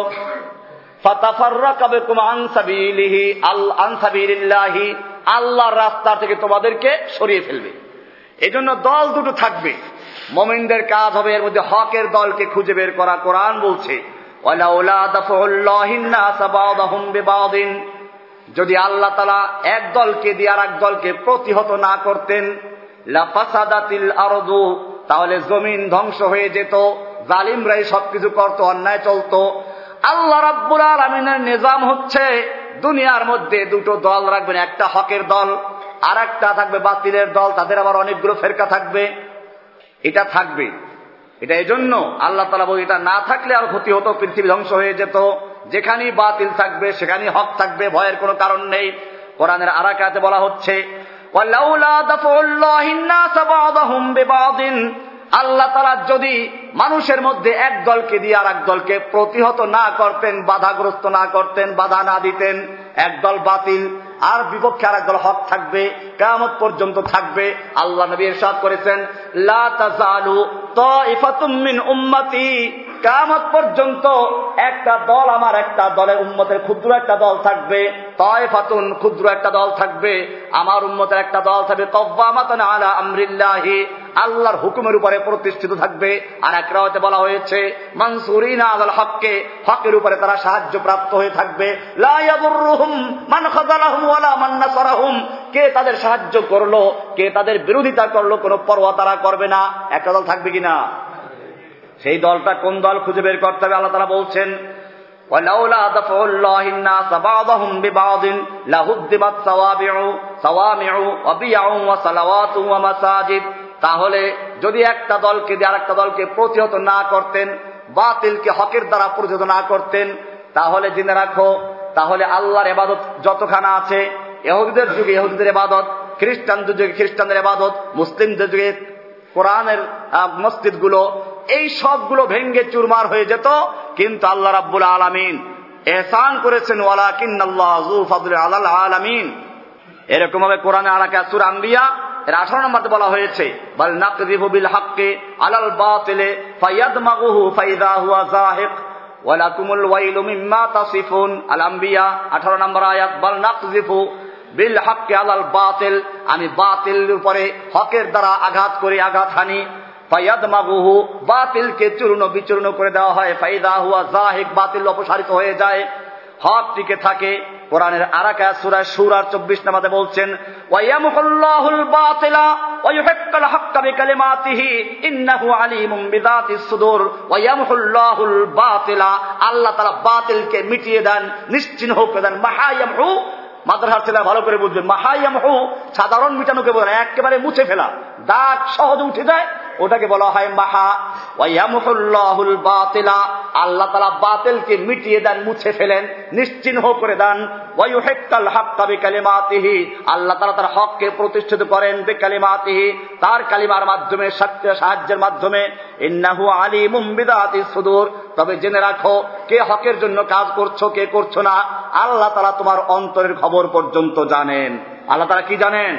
ফাতাফাররাকা বিকুম আন সাবিলিহি, আন সাবিলিল্লাহি, আল্লাহর রাস্তা থেকে তোমাদেরকে সরিয়ে ফেলবে। এজন্য দল দুটো থাকবে, মুমিনদের কাজ হবে এর মধ্যে হকের দলকে খুঁজে বের করা। কোরআন বলছে ওয়ালাউলা দাফউল্লাহিন নাস বা'দাহুম বিবা'দিন, যদি আল্লাহ তাআলা এক দলকে দিয়ে আর এক দলকে প্রতিহত না করতেন, লাফাসাদাতিল আরদু, তাহলে জমিন ধ্বংস হয়ে যেত, জালিমরাই সবকিছু করত, অন্যায় চলতো। আল্লাহ রাব্বুল আলামিনের নিজাম হচ্ছে দুনিয়ার মধ্যে দুটো দল রাখবেন, একটা হকের দল আর একটা থাকবে বাতিলের দল, তাদের আবার অনেকগুলো ফেরকা থাকবে। এটা থাকবে, এটা এজন্য আল্লাহ তাআলা বলে এটা না থাকলে আর ক্ষতি হতো, পৃথিবী ধ্বংস হয়ে যেত। যেখানেই বাতিল থাকবে সেখানেই হক থাকবে, ভয়ের কোনো কারণ নেই। কোরআনের আরেক আয়াতে বলা হচ্ছে ওয়ালাউলা দাফউল্লাহিন নাস বা'দাহুম বিবা'দিন, আল্লাহ তাআলা যদি মানুষের মধ্যে এক দলকে দিয়ে আর এক দলকে প্রতিহত না করতেন, বাধাগ্রস্ত না করতেন, বাধা না দিতেন, একদল বাতিল আর বিপক্ষে আর একদল হক থাকবে, কিয়ামত পর্যন্ত থাকবে। আল্লাহ নবী ইরশাদ করেছেন লা তাযালু তাইফাতুম মিন উম্মতি, কিয়ামত পর্যন্ত একটা দল আমার একটা দলের উম্মতের ক্ষুদ্র একটা দল থাকবে, তাইফাতুন ক্ষুদ্র একটা দল থাকবে, আমার উম্মতের একটা দল থাকবে কাওয়ামাতান আলা আমরিল্লাহি, আল্লাহর হুকুমের উপরে প্রতিষ্ঠিত থাকবে। আর এক রাওয়াতে বলা হয়েছে মানসুরিনা আলাল হককে, হকের উপরে তারা সাহায্য প্রাপ্ত হয়ে থাকবে। লা ইয়াদুররুহুম মান খাযালাহুম ওয়ালা মান নাসারাহুম, কে তাদের সাহায্য করলো কে তাদের বিরোধিতা করলো কোনো পরোয়া তারা করবে না। একটা দল থাকবে কিনা? সেই দলটা কোন দল খুঁজে বের করতে হবে। আল্লাহ তাআলা বলছেন ওয়ালাউলা দাফউল্লাহিন নাস বা'দাহুম বিবা'দিন লাহুদ্দিমাত সাওয়ামিউ ওয়া বিয়াউ ওয়া সালাওয়াতু ওয়া মাসাজিদ, তাহলে যদি একটা দলকে দিয়ে আরেকটা দলকে প্রতিহত না করতেন, বাতিলকে হকের দ্বারা প্রতিহত না করতেন, তাহলে জেনে রাখো, তাহলে আল্লাহর ইবাদত যতখানা আছে, ইহুদিদের যুগে ইহুদিদের ইবাদত, খ্রিস্টানদের যুগে খ্রিস্টানদের ইবাদত, মুসলিমদের যুগে কোরআনের মসজিদগুলো, এই সবগুলো ভেঙ্গে চুরমার হয়ে যেত। কিন্তু আল্লাহ রাব্বুল আলামিন ইহসান করেছেন ওয়ালাকিন্নাল্লাহু যু ফাদলি আলাল আলামিন। এরকম ভাবে কোরআনে আলাকা সূরা আম্বিয়া এর 18 নম্বরে বলা হয়েছে বাল নাকযিফু বিল হাক্কি আলাল বাতিলে ফায়াদমাগুহু ফাইযা হুয়া যাহিক ওয়ালাকুমুল ওয়াইলু মিম্মা তাসিফুন। আল আম্বিয়া 18 নম্বর আয়াত, বাল নাকযিফু বিল হাক্কি আলাল বাতিল, আমি বাতিলের উপরে হকের দ্বারা আঘাত করি, আঘাত হানি। ফায়াদমাগুহু, বাতিলকে চূর্ণ বিচূর্ণ করে দেওয়া হয়। ফাইযা হুয়া যাহিক, বাতিল অপসারিত হয়ে যায়, হক টিকে থাকে। কোরআনের আরেক আয়াত সূরা শুরার 24 নম্বরে বলছেন ওয়ায়ামহুল্লাহুল বাতিলা ওয়া ইউহিক্কুল হাক্কা বিকালিমাতিহি ইন্নাহু আলিমুম বিযাতিস সুদূর। ওয়ায়ামহুল্লাহুল বাতিলা, আল্লাহ তাআলা বাতিলকে মিটিয়ে দেন, নিশ্চিহ্ন করে দেন। মাহায়ামহু, মাদ্রাসার ছেলে ভালো করে বুঝবেন, মাহায়ামহু সাধারণ মিটানোকে বলে একেবারে মুছে ফেলা, দাগ সহজে উঠে যায়, ওটাকে বলা হয় মাহা। ওয়ায়ামহুল্লাহুল বাতিলা, আল্লাহ তাআলা বাতিলকে মিটিয়ে দেন, মুছে ফেলেন, নিশ্চিহ্ন করে দেন। ওয়া ইউহিক্কুল হাক্কা বিকালিমাতিহি, আল্লাহ তাআলা তার হককে প্রতিষ্ঠিত করেন বিকালিমাতিহি, তার কালিমার মাধ্যমে, সাহায্যের মাধ্যমে। ইন্নাহু আলিমুম বিযাতিস সুদূর, তবে জেনে রাখো কে হকের জন্য কাজ করছো কে করছো না, আল্লাহ তাআলা তোমার অন্তরের খবর পর্যন্ত জানেন। আল্লাহ তাআলা কি জানেন?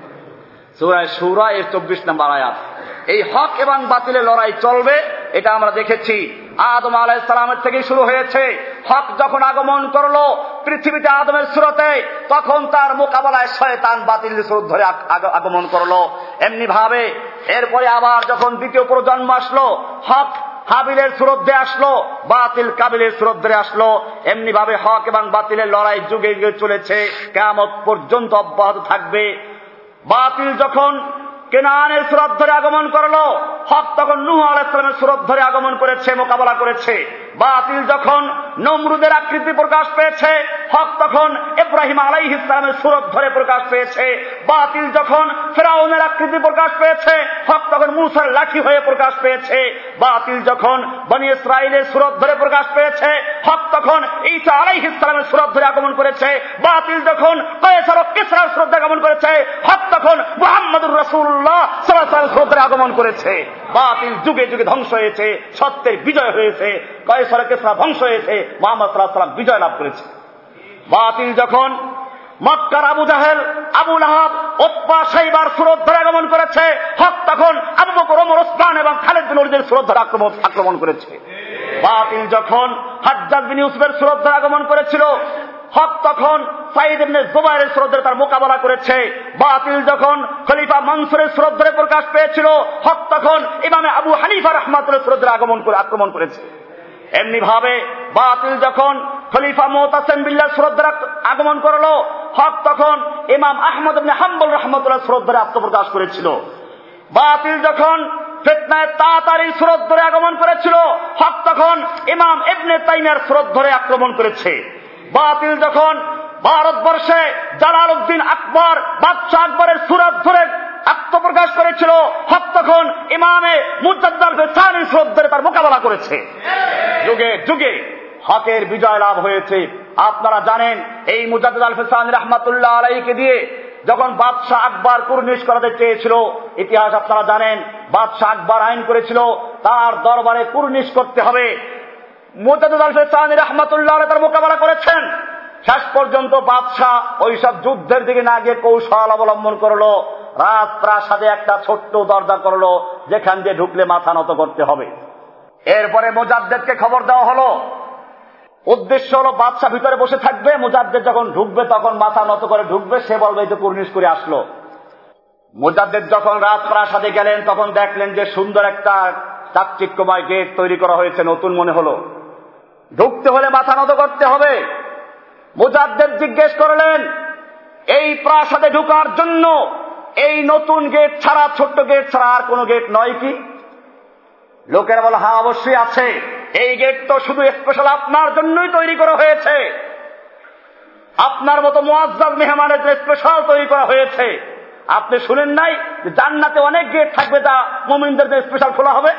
সূরা শুরা এর 24 নম্বর আয়াত। এই হক এবং বাতিলের লড়াই চলবে, এটা আমরা দেখেছি। আদম আলাইহিস সালামের থেকে শুরু হয়েছে। হক যখন আগমন করলো পৃথিবীতে আদমের সুরতে, তখন তার মোকাবেলায় শয়তান বাতিলের সুরত ধরে আগমন করলো। এমনি ভাবে এরপরে আবার যখন দ্বিতীয় প্রজন্ম আসলো, হক হাবিলের সুরত দিয়ে আসলো, বাতিল কাবিলের সুরত ধরে আসলো। এমনি ভাবে হক এবং বাতিলের লড়াই যুগে যুগে চলেছে, কিয়ামত পর্যন্ত অব্যাহত থাকবে। বাতিল যখন কেনানের সুরত ধরে আগমন করলো, হক তখন নূহ আলাইহিস সালামের সুরত ধরে আগমন করেছে, মোকাবেলা করেছে। বাতিল যখন নমরুদের আকৃতি প্রকাশ পেয়েছে, হক তখন ইব্রাহিম আলাইহিস সালামের সুরত ধরে প্রকাশ পেয়েছে। বাতিল যখন ফিরআউনের আকৃতি প্রকাশ পেয়েছে, হক তখন মূসার লাঠি হয়ে প্রকাশ পেয়েছে। বাতিল যখন বনি ইসরাইলের সুরত ধরে প্রকাশ পেয়েছে, হক তখন ঈসা আলাইহিস সালামের সুরত ধরে আগমন করেছে। বাতিল যখন কায়সার ও কিসরার সুরত ধরে আগমন করেছে, হক তখন মুহাম্মদুর রাসূলুল্লাহ সাল্লাল্লাহু আলাইহি ওয়াসাল্লামের সুরত ধরে আগমন করেছে। বাতিল যুগে যুগে ধ্বংস হয়েছে, সত্যের বিজয় হয়েছে, কয়সর কিসরা ধ্বংস হয়েছে, মুহাম্মদ সাল্লাল্লাহু আলাইহি ওয়াসাল্লাম বিজয় লাভ করেছে। বাতিল যখন মক্কার Abu Jahl, Abu Lahab, Utba, শাইবার সুরত ধরে আগমন করেছে, হক তখন আবু বকর, ওমর, ওসমান এবং খালিদ বিন ওলীদের সুরত ধরে আক্রমণ করেছে। বাতিল যখন হাজ্জাজ বিন ইউসুফের সুরত ধরে আগমন করেছিল, হক তখন সাঈদ ইবনে জুবাইরের সুরত ধরে তার মোকাবেলা করেছে। বাতিল যখন খলিফা মনসুরের সুরত ধরে প্রকাশ পেয়েছিল, হক তখন ইমামে আবু হানিফা রাহমাতুল্লাহ সুরত ধরে আক্রমণ করেছে। এমনি ভাবে বাতিল যখন খলিফা মুতাসিম বিল্লাহ সুরত ধরে আগমন করলো, হক তখন ইমাম আহমদ ইবনে হাম্বল রাহমাতুল্লাহ সুরত ধরে আত্মপ্রকাশ করেছিল। বাতিল যখন ফিতনায়ে তাতারী সুরত ধরে আগমন করেছিল, হক তখন ইমাম ইবনে তাইমিয়ার সুরত ধরে আক্রমণ করেছে। বাতিল যখন ভারতবর্ষে জালালউদ্দিন আকবর, বাদশাহ আকবরের সুরত ধরে আত্মপ্রকাশ করেছিল, হক তখন ইমামে মুজাদ্দিদ আল-ফিসানির সুরত ধরে তার মোকাবেলা করেছে। যুগে যুগে হকের বিজয় লাভ হয়েছে। আপনারা জানেন এই মুজাদ্দিদ আল-ফিসানি রাহমাতুল্লাহ আলাইহিকে দিয়ে যখন বাদশাহ আকবর কুর্নিশ করাতে চেয়েছিল, ইতিহাস আপনারা জানেন, বাদশাহ আকবর আইন করেছিল তার দরবারে কুর্নিশ করতে হবে। মুজাদ্দিদ আল-ফিসানি রাহমাতুল্লাহ আলাইহি তার মোকাবেলা করেছেন। শেষ পর্যন্ত বাদশাহ ওইসব যুদ্ধের দিকে না গিয়ে কৌশল অবলম্বন করলো, রাজপ্রাসাদে একটা ছোট্ট দরজা করলো যেখান দিয়ে ঢুকলে মাথা নত করতে হবে। এরপরে মুজাদ্দিদকে খবর দেওয়া হলো, উদ্দেশ্য হলো বাদশাহ ভিতরে বসে থাকবে, মুজাদ্দিদ যখন ঢুকবে তখন মাথা নত করে ঢুকবে, সে বলবে এই তো কুর্নিশ করে আসলো। মুজাদ্দিদ যখন রাজপ্রাসাদে গেলেন তখন দেখলেন যে সুন্দর একটা চাকচিক্যময় গেট তৈরি করা হয়েছে, নতুন মনে হলো। ঢুকতে হলে মাথা নত করতে হবে। মুজাদ্দিদ জিজ্ঞেস করলেন, এই প্রাসাদে ঢোকার জন্য এই নতুন গেট ছাড়া, ছোট্ট গেট ছাড়া আর কোনো গেট নয় কি? লোকেরা বলে, হ্যাঁ অবশ্যই আছে, এই গেট তো শুধু স্পেশাল আপনার জন্যই তৈরি করা হয়েছে, আপনার মতো মুআজ্জাজ মেহমানের জন্য স্পেশাল তৈরি করা হয়েছে। আপনি শুনেন নাই যে জান্নাতে অনেক গেট থাকবে যা মুমিনদের জন্য স্পেশাল খোলা হবে?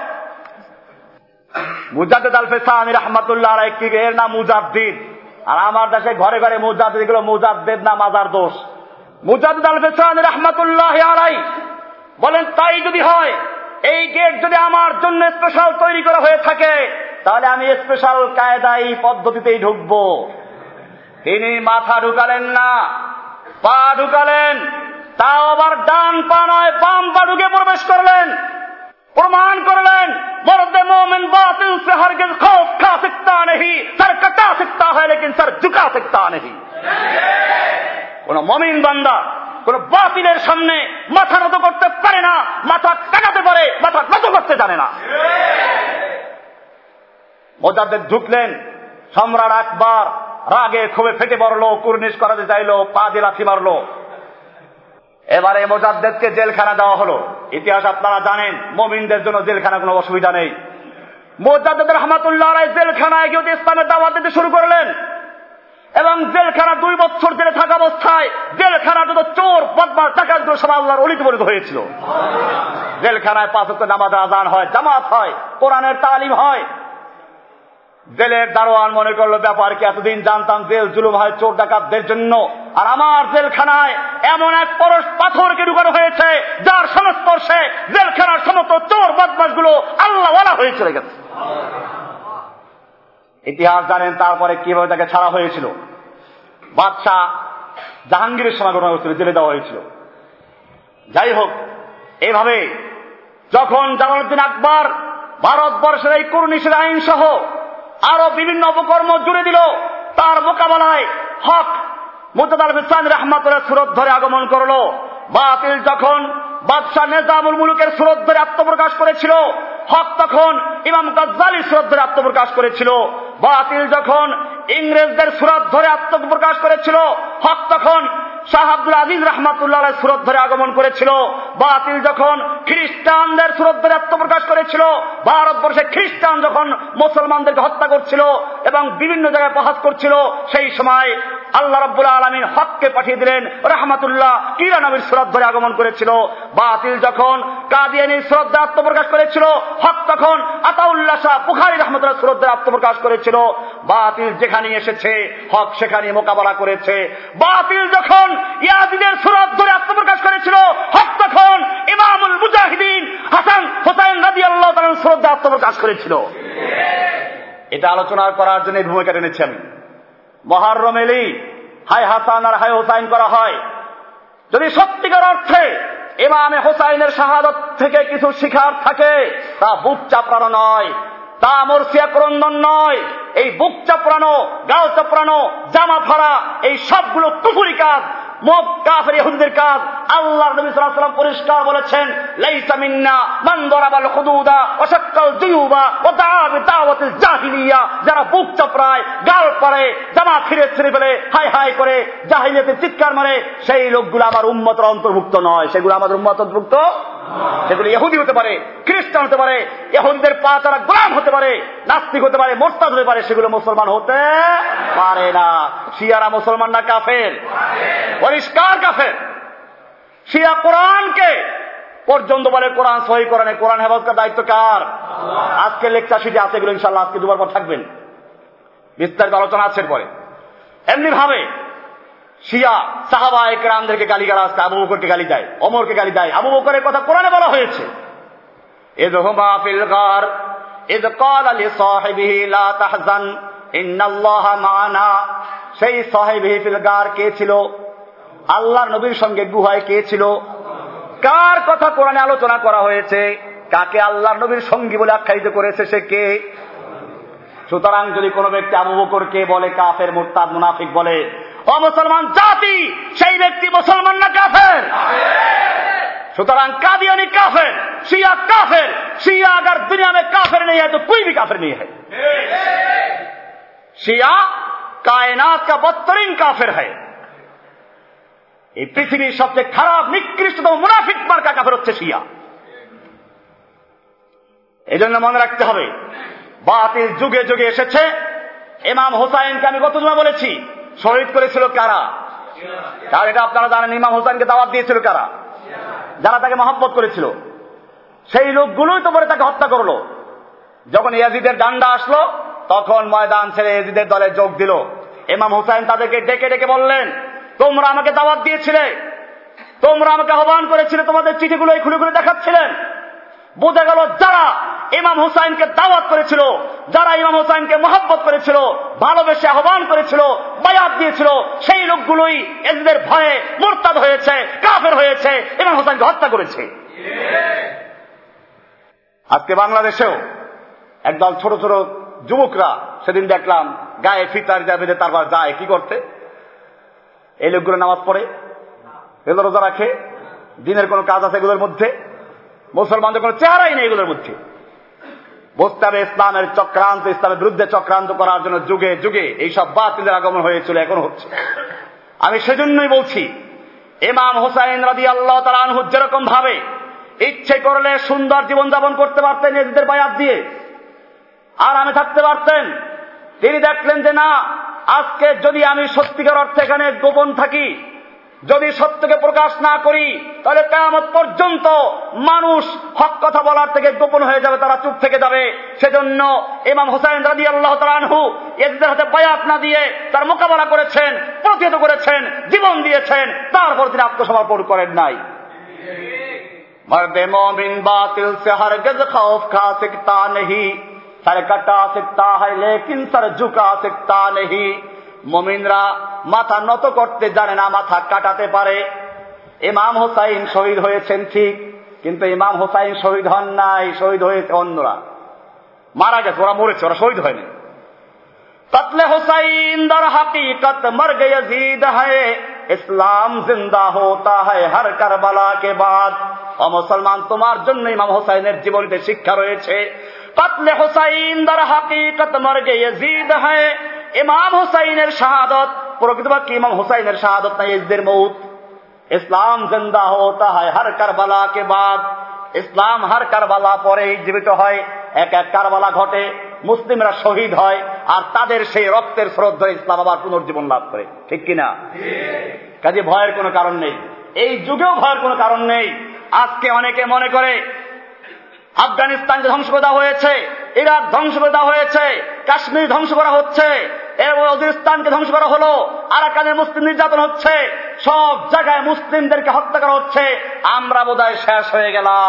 মুজাদ্দিদ আল-ফিসানি রাহমাতুল্লাহ আলাইহি কি এর নাম মুজাদ্দিদ, আর আমার দেশে ঘরে ঘরে মুজাদ্দিদ, এগুলো মুজাদ্দিদ না মাজার দোষ। মুজাদ্দিদ আল-ফিসানি রাহমাতুল্লাহ আলাইহি বলেন, তাই যদি হয়, এই গেট যদি আমার জন্য স্পেশাল তৈরি করা হয়ে থাকে, তাহলে আমি স্পেশাল কায়দায় পদ্ধতিতেই ঢুকবো। তিনি মাথা ঢুকালেন না, পা ঢুকালেন, তাও আবার ডান পা নয় বাম পা ঢুকে প্রবেশ করলেন, প্রমাণ করলেন মর্দে মোমেন বাতিল से हरगिज़ खौफ खा सकता नहीं, सर कटा सकता है लेकिन सर झुका सकता नहीं। কোন মুমিন বান্দা কোন বাতিলের সামনে মাথা নত করতে পারে না, মাথা কাটাতে পারে, মাথা নত করতে জানে না। মুজাদ্দিদ ঢুকলেন, সম্রাট আকবর রাগে ক্ষোভে ফেটে পড়লো, কুর্নিশ করাতে চাইলো, পা দিয়ে লাথি মারলো। এবারে মুজাদ্দিদকে জেলখানা দেওয়া হলো। ইতিহাস আপনারা জানেন, মুমিনদের জন্য জেলখানা কোনো অসুবিধা নেই। মুজাদ্দিদ রাহমাতুল্লাহ আলাইহি জেলখানায় গিয়ে ইসলামের দাওয়াত দিতে শুরু করলেন, এবং জেলখানা 2 বছর জেলে থাকা অবস্থায় জেলখানা যত চোর বদমাশ ডাকাতগুলো সব আল্লাহর ওলিতে পরিণত হয়েছিল। জেলখানায় 5 ওয়াক্ত নামাজ আযান হয়, জামাত হয়, কোরআনের তালিম হয়। জেলের দারোয়ান মনে করলো ব্যাপার কি, এতদিন জানতাম জেল জুলুম হয় চোর ডাকাতদের জন্য, আর আমার জেলখানায় এমন এক পরশ পাথরকে ঢুকানো হয়েছে যার সংস্পর্শে জেলখানার সমস্ত চোর বদমাশগুলো আল্লাহওয়ালা হয়ে চলে গেছে। ইতিহাস জানেন তারপরে কিভাবে তাকে ছাড়া হয়েছিল। বাদশাহ জাহাঙ্গীরের সময় ঘটনা হয়েছিল, জেলে দেওয়া হয়েছিল। যাই হোক, এইভাবে যখন জালালউদ্দিন আকবর ভারতবর্ষের এই কুর্নিশের আইন সহ আরো বিভিন্ন অপকর্ম জুড়ে দিল, তার মোকাবেলায় হক মুজাদ্দিদ আল-ফিসানি রাহমাতুল্লাহ সুরত ধরে আগমন করলো। বাতিল যখন বাদশাহ নিজামুল মুলুকের সুরত ধরে আত্মপ্রকাশ করেছিল, হক তখন ইমাম গাজ্জালী সুরত ধরে আত্মপ্রকাশ করেছিল। বাতিল যখন ইংরেজদের সুরত ধরে আত্মপ্রকাশ করেছিল, হক তখন শাহ আব্দুল আজিজ রাহমাতুল্লাহ আলাইহি সুরত ধরে আগমন করেছিল। বাতিল যখন খ্রিস্টানদের সুরত ধরে আত্মপ্রকাশ করেছিল, ভারতবর্ষে খ্রিস্টান যখন মুসলমানদেরকে হত্যা করছিল এবং বিভিন্ন জায়গায় প্রহার করছিল, সেই সময় আল্লাহ রাব্বুল আলামিন হককে পাঠিয়ে দিলেন, রাহমাতুল্লাহ কিরা নবীর সুরত ধরে আগমন করেছিল। বাতিল যখন কাদিয়ানীর সুরত ধরে আত্মপ্রকাশ করেছিল, হক তখন আতাউল্লাহ শাহ বুখারী রাহমাতুল্লাহ সুরত ধরে আত্মপ্রকাশ করেছিল। বাতিল যেখানে এসেছে হক সেখানে মোকাবেলা করেছে। বাতিল যখন ইয়াজিদের সুরত ধরে আত্মপ্রকাশ করেছিল, হক তখন ইমামুল মুজাহিদিন হাসান হুসাইন রাদিয়াল্লাহু উপলব্ধি আত্মপ্রকাশ করেছিল। এটা আলোচনা করার জন্য ভূমিকা টেনেছি আমি। মুহররম এলেই হায় হাসান আর হায় হোসাইন করা হয়। যদি সত্যিকার অর্থে ইমামে হোসাইনের শাহাদত থেকে কিছু শিখার থাকে, তা বুক চাপড়ানো নয়, তা মরসিয়া ক্রন্দন নয়। এই বুক চাপড়ানো, গাল চাপড়ানো, জামা ফাড়া, এই সবগুলো কুফরি কাজ, মত কাফের ইহুদিদের কাজ। আল্লাহর নবী সাল্লাল্লাহু আলাইহি ওয়াসাল্লাম পরিষ্কার বলেছেন, লাইসা মিন্না মান দারাবাল খুদুদা ওয়া শাক্কাল জুয়ুবা ওয়া দাআ বিদাওয়াতিল জাহিলিয়া। যারা বুক চাপড়ায়, গাল পাড়ে, জামা ছিঁড়ে ফেলে, হাই হাই করে জাহিলিয়াতে চিৎকার মারে, সেই লোকগুলো আমার উম্মতের অন্তর্ভুক্ত নয়। সেগুলো আমাদের উম্মতের অন্তর্ভুক্ত, সেগুলো ইহুদি হতে পারে, খ্রিস্টান হতে পারে, ইহুদিদের পা তারা গোলাম হতে পারে, নাস্তিক হতে পারে, মোরতাদ হতে পারে, সেগুলো মুসলমান হতে পারে না। শিয়ারা মুসলমান না কাফের? পরিষ্কার কাফের। শিয়া কোরআনকে পর্যন্ত বলে কোরআন সহি কোরআনে, কোরআন হেফাজত করার দায়িত্ব কার? আজকে লেকচার শিটে আছে এগুলো, ইনশাআল্লাহ আজকে দুবার পর থাকবেন, বিস্তারিত আলোচনা আছে পরে। এমনি ভাবে শিয়া সাহাবায়ে কেরামদেরকে গালিগালাজ, আবু বকরকে গালি দেয়, ওমরকে গালি দেয়। আবু বকরের কথা কোরআনে বলা হয়েছে, ইযহুমা ফিল গার ইয ক্বালা লিসাহিবিহি লা তাহজান ইন্নাল্লাহা মা'ানা। সেই সাহিবিহি ফিল গার কে ছিল? আল্লাহর নবীর সঙ্গে গুহায় কে ছিল? কার কথা কোরআনে আলোচনা করা হয়েছে? কাকে আল্লাহর নবীর সঙ্গী বলে আখ্যায়িত করেছে? সে কে? সুতরাং যদি কোনো ব্যক্তি আবু বকরকে বলে কাফের, মুরতাদ, মুনাফিক বলে, ও মুসলমান জাতি, সেই ব্যক্তি মুসলমান না কাফের? সুতরাং कादियानी काफिर, शिया काफिर, शिया अगर दुनिया में काफिर नहीं है तो कोई भी काफिर नहीं है। शिया कायनात का बदतरीन काफिर है। এই পৃথিবীর সবচেয়ে খারাপ নিকৃষ্টতম মুনাফিক মার্কা কাফের হচ্ছে শিয়া। এজন্য মনে রাখতে হবে, বাতিল যুগে যুগে এসেছে। ইমাম হোসাইনকে আমি গত জুমা বলেছি, শহীদ করেছিল কারা? কারণ এটা আপনারা জানেন, ইমাম হোসাইনকে দাওয়াত দিয়েছিল কারা? যারা তাকে মহব্বত করেছিল। সেই লোকগুলোই তো পরে তাকে হত্যা করলো। যখন ইয়াজিদের ডান্ডা আসলো, তখন ময়দান ছেড়ে ইয়াজিদের দলে যোগ দিল। ইমাম হোসাইন তাদেরকে ডেকে ডেকে বললেন, তোমরা আমাকে দাওয়াত দিয়েছিলে, তোমরা আমাকে আহ্বান করেছিলে, তোমাদের চিঠিগুলো খুলে খুলে দেখাচ্ছিলেন। বোঝা গেল যারা ইমাম হোসাইনকে দাওয়াত করেছিল, যারা ইমাম হোসাইনকে মহব্বত করেছিল, ভালোবেসে আহ্বান করেছিল, বায়াত দিয়েছিল, সেই লোকগুলোই এদের ভয়ে মুরতাদ হয়েছে, কাফের হয়েছে, ইমাম হোসাইনকে হত্যা করেছে। আজকে বাংলাদেশেও একদল ছোট ছোট যুবকরা, সেদিন দেখলাম গায়ে ফিতার বেঁধে তারপর যায় কি করতে? এই লোকগুলো নামাজ পড়ে, এগুলো রোজা রাখে, দিনের কোনো কাজ আছে এগুলোর মধ্যে? মুসলমানদের কোনো চেহারাই নেই এগুলোর মধ্যে। বুঝতে হবে ইসলামের চক্রান্ত, ইসলামের বিরুদ্ধে চক্রান্ত করার জন্য যুগে যুগে এইসব বাতিলের আগমন হয়েছিল, এখন হচ্ছে। আমি সেজন্যই বলছি, ইমাম হোসাইন রাদিয়াল্লাহু তাআলা আনহু যেরকম ভাবে ইচ্ছে করলে সুন্দর জীবনযাপন করতে পারতেন নিজেদের বায়াত দিয়ে, আরামে থাকতে পারতেন। তিনি দেখলেন যে না, আজকে যদি আমি সত্যিকার অর্থে এখানে গোপন থাকি, যদি সত্যকে প্রকাশ না করি, তাহলে কিয়ামত পর্যন্ত মানুষ হক কথা বলার থেকে গোপন হয়ে যাবে, তারা চুপ থেকে যাবে। সেজন্য ইমাম হোসাইন রাদিয়াল্লাহু তাআলা আনহু এদের হাতে বায়াত না দিয়ে তার মোকাবেলা করেছেন, প্রতিহত করেছেন, জীবন দিয়েছেন। তারপর তিনি আত্মসমর্পণ করেন নাই। মর্দে মুমিন বাতিল সে হরগজ খৌফ খা सकता नहीं, सर कटा सकता है लेकिन सर झुका सकता नहीं। মুমিনরা মাথা নত করতে জানে না, মাথা কাটাতে পারে। ইমাম হোসাইন শহীদ হয়েছেন ঠিক, কিন্তু ইমাম হোসাইন শহীদ হন নাই, শহীদ হয়েছে অন্যরা, মারা গেছে, ওরা মরেছে, ওরা শহীদ হয়নি। কতলে হোসাইন দর হकीकत मर गए यजीद है, ইসলাম জিন্দা होता है हर কারবালা के बाद। ও মুসলমান, তোমার জন্য ইমাম হোসাইনের জীবনীতে শিক্ষা রয়েছে। কতলে হোসাইন দর হकीकत मर गए यजीद है, ইমাম হোসাইনের শাহাদত প্রকৃতপক্ষে ইমাম হোসাইনের শাহাদত না, ইয়াজিদের মউত। ইসলাম জিন্দা होता है हर কারবালা के बाद। ইসলাম হার কারবালা পরে জীবিত হয়, এক এক কারবালা ঘটে, মুসলিমরা শহীদ হয়, আর তাদের সেই রক্তের স্রোত ধরে ইসলাম আবার পুনর্জীবন লাভ করে। ঠিক কিনা? কাজে ভয়ের কোনো কারণ নেই, এই যুগেও ভয়ের কোনো কারণ নেই। আজকে অনেকে মনে করে আফগানিস্তানকে ধ্বংস করে দেওয়া হয়েছে, ইরাক ধ্বংস করে দেওয়া হয়েছে, কাশ্মীর ধ্বংস করা হচ্ছে, ওয়াজিরিস্তানকে ধ্বংস করা হলো, আরাকানে মুসলিম নির্যাতন হচ্ছে, সব জায়গায় মুসলিমদেরকে হত্যা করা হচ্ছে। আমরা বোধহয় শেষ হয়ে গেলাম।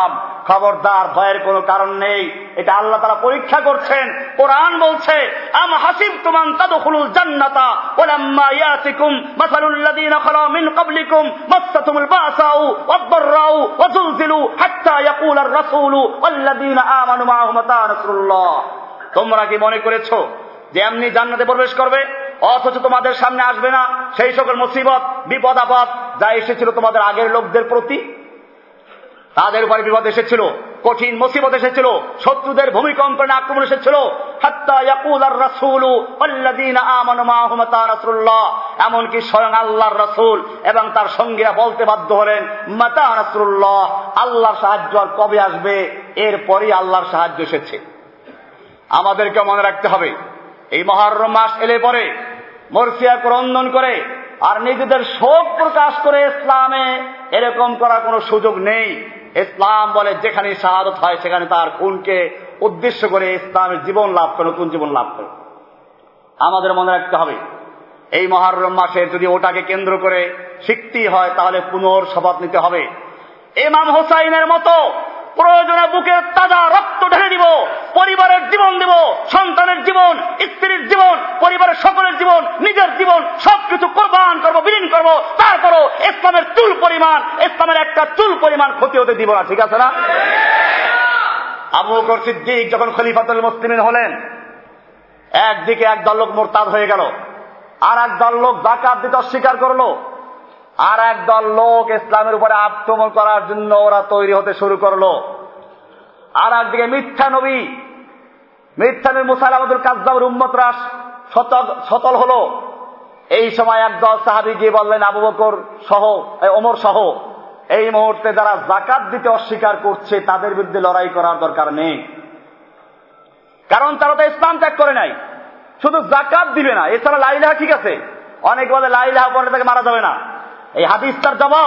খবরদার, ভয়ের কোনো কারণ নেই। এটা আল্লাহ তাআলা পরীক্ষা করছেন। কোরআন বলছে, আম হাসিবতুম আন তাদখুলুল জান্নাতা ওয়ালাম্মা ইয়াতিকুম মাসালুল লাযীনা খালা মিন ক্বাবলিকুম মাসসাতুমুল বাসাউ ওয়াদ-দাররাউ ওয়াযুলজিলু হাত্তা ইয়াকুলার রাসূলু ওয়াল্লাযীনা আমানু মাআহু মাতা নাসরুল্লাহ। তোমরা কি মনে করেছো যে এমনি জান্নাতে প্রবেশ করবে অথচ তোমাদের সামনে আসবে না সেই সকল মুসিবত, বিপদ আপদ যা এসেছিল তোমাদের আগের লোকদের প্রতি? তাদের উপরে বিপদ এসেছিল, কঠিন মুসিবত এসেছিল, শত্রুদের ভূমিকম্প আক্রমণ এসেছিল। হাত্তা ইয়াকুলার রাসূলু ওয়াল্লাযীনা আমানু মাআহু মাতা নাসরুল্লাহ, এমনকি স্বয়ং আল্লাহর রাসূল এবং তার সঙ্গীরা বলতে বাধ্য হলেন, মাতা নাসরুল্লাহ, আল্লাহর সাহায্য আর কবে আসবে? এরপরই আল্লাহর সাহায্য এসেছে। আমাদেরকে মনে রাখতে হবে, এই মুহররম মাস এলে পরে মরসিয়া ক্রন্দন করে আর নিজেদের শোক প্রকাশ করে ইসলামে এরকম করার কোনো সুযোগ নেই। ইসলাম বলে যেখানে শাহাদত হয় সেখানে তার খুনকে উদ্দেশ্য করে ইসলামের জীবন লাভ করে, নতুন জীবন লাভ করে। আমাদের মনে রাখতে হবে, এই মুহররম মাসের যদি ওটাকে কেন্দ্র করে সিক্তি হয় তাহলে পুনর্শপথ নিতে হবে। ইমাম হুসাইনের মতো প্রয়োজনে বুকের তাজা রক্ত ঢেলে দিব, পরিবারের জীবন দিব, সন্তানের জীবন, স্ত্রীর জীবন, পরিবারের সকলের জীবন, নিজের জীবন সবকিছু কোরবান করব, বিলীন করব, তারপরও ইসলামের চুল পরিমাণ, ইসলামের একটা চুল পরিমাণ ক্ষতি হতে দিব না। ঠিক আছে না? আবু বকর সিদ্দিক যখন খলিফাতুল মুসলিমিন হলেন, একদিকে একদল লোক মুরতাদ হয়ে গেল, আর একদল লোক যাকাত দিতে অস্বীকার করলো, আর একদল লোক ইসলামের উপরে আক্রমণ করার জন্য ওরা তৈরি হতে শুরু করলো। আর একদিকে মিথ্যা নবী মুসাইলামাতুল কাযযাবের উম্মতরা সতল হলো। এই সময় একদল সাহাবী গিয়ে বললেন, আবু বকর সহ, ওমর সহ, এই মুহূর্তে যারা যাকাত দিতে অস্বীকার করছে তাদের বিরুদ্ধে লড়াই করার দরকার নেই, কারণ তারা তো ইসলাম ত্যাগ করে নাই। শুধু যাকাত দিবে না, এছাড়া লা ইলাহা ঠিক আছে, অনেক বলে লা ইলাহা পড়লে তাকে মারা যাবে না। এই হাদিস তার জবাব,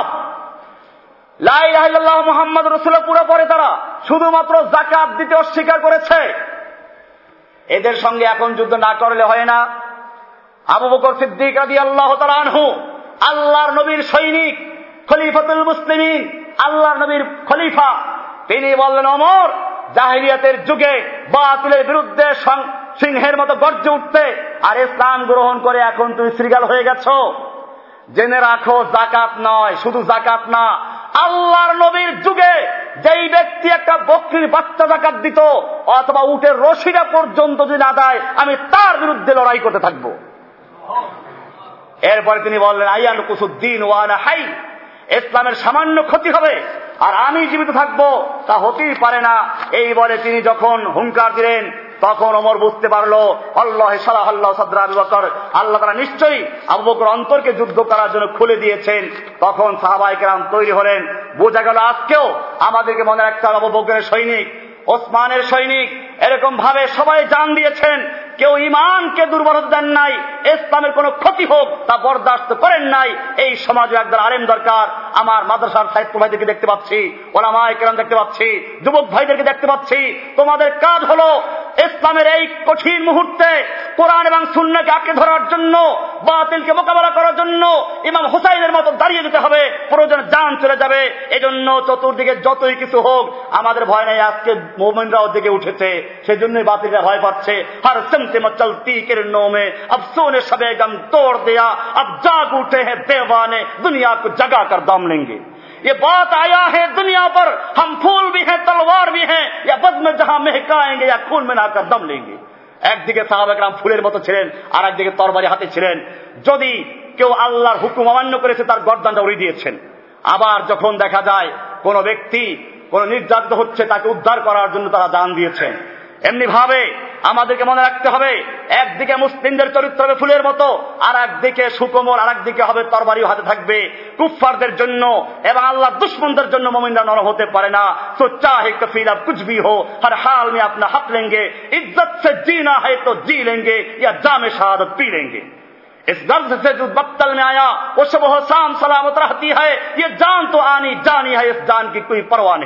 লা ইলাহা ইল্লাল্লাহ মুহাম্মাদুর রাসূলুল্লাহ পুরো পড়ে, তারা শুধুমাত্র যাকাত দিতে অস্বীকার করেছে। এদের সঙ্গে এখন যুদ্ধ না করলে হয় না। আবু বকর সিদ্দিক রাদিয়াল্লাহু তাআলা আনহু, আল্লাহর নবীর সৈনিক, খলিফাতুল মুসলিমিন, আল্লাহর নবীর খলিফা, তিনি বললেন, ওমর, জাহেলিয়াতের যুগে বাতিলের বিরুদ্ধে সিংহের মতো গর্জে উঠতে আর ইসলাম গ্রহণ করে এখন তুমি শৃগাল হয়ে গেছো। জেনে রাখো, যাকাত নয়, শুধু যাকাত না, আল্লাহর নবীর যুগে যেই ব্যক্তি একটা বকরির বাচ্চা যাকাত দিত অথবা উটের রশিটা পর্যন্ত যদি না দেয়, আমি তার বিরুদ্ধে লড়াই করতে থাকবো। এরপরে তিনি বললেন, আইয়ান কুসুদ্দিন ওয়ানা হাই, ইসলামের সামান্য ক্ষতি হবে আর আমি জীবিত থাকবো, তা হতেই পারে না। এই বলে তিনি যখন হুঙ্কার দিলেন, তখন ওমর বুঝতে পারলো, আল্লাহ সালাহ আল্লাহ সাদরা আবু বকর, আল্লাহ তাআলা নিশ্চয়ই আবু বকর অন্তরকে যুদ্ধ করার জন্য খুলে দিয়েছেন। তখন সাহাবায়ে কেরাম তৈরি হলেন। বোঝা গেল আজকেও আমাদেরকে মনে রাখতে হবে, আবু বকরের সৈনিক, ওসমানের সৈনিক, এরকম ভাবে সবাই জান দিয়েছেন। কেউ ইমানকে দুর্বল হতে দেন নাই, ইসলামের কোনো ক্ষতি হোক তা বরদাস্ত করেন নাই। এই সমাজে একদল আলেম দরকার। আমার মাদ্রাসার ছাত্র ভাইদেরকে দেখতে পাচ্ছি, ওলামায়ে কেরাম দেখতে পাচ্ছি, যুবক ভাইদেরকে দেখতে পাচ্ছি। তোমাদের কাজ হলো ইসলামের এই কঠিন মুহূর্তে কোরআন এবং সুন্নাহকে আঁকড়ে ধরার জন্য, বাতিলকে মোকাবেলা করার জন্য ইমাম হুসাইনের মতো দাঁড়িয়ে যেতে হবে। প্রয়োজনে জান চলে যাবে। এজন্য চতুর্দিকে যতই কিছু হোক আমাদের ভয় নাই। আজকে মুমিনরাও দিকে উঠেছে, সেজন্যই বাতিলরা ভয় পাচ্ছে। হর সিমতে মচলতি কিরণों में अफसों ने शबे गम तोड़ दिया, अब जाग उठे हैं दीवाने, दुनिया को जगा कर दम लेंगे। ये बात आया है दुनिया पर, हम फूल भी हैं तलवार भी हैं, या बद में जहां महकाएंगे या खून में नाकर दम लेंगे। একদিকে সাহাবায়ে কেরাম ফুলের মতো ছিলেন, আর একদিকে তরবারি হাতে ছিলেন। যদি কেউ আল্লাহর হুকুম অমান্য করেছে তার গর্দানটা উড়িয়ে দিয়েছেন। আবার যখন দেখা যায় কোন ব্যক্তি কোন নির্যাতিত হচ্ছে, তাকে উদ্ধার করার জন্য তারা জান দিয়েছেন। এমনি ভাবে আমাদেরকে মনে রাখতে হবে, একদিকে মুসলিমদের চরিত্র হবে ফুলের মতো, আর একদিকে সুকোমল, আর একদিকে হবে তরবারিও হাতে থাকবে। কুফফারদের জন্য এবং আল্লাহর দুশমনদের জন্য মুমিনরা নরম হতে পারে না। তো চাহে কফিলা কুছ ভি হো, হর হাল में अपना हक लेंगे, इज्जत से जीना है तो जी लेंगे या जाम शहादत पी लेंगे। इस गर्ज से जो बत्तल में आया वो सुबह शाम सलामत रहती है, ये जान तो आनी जानी है, इस जान की कोई परवाह नहीं।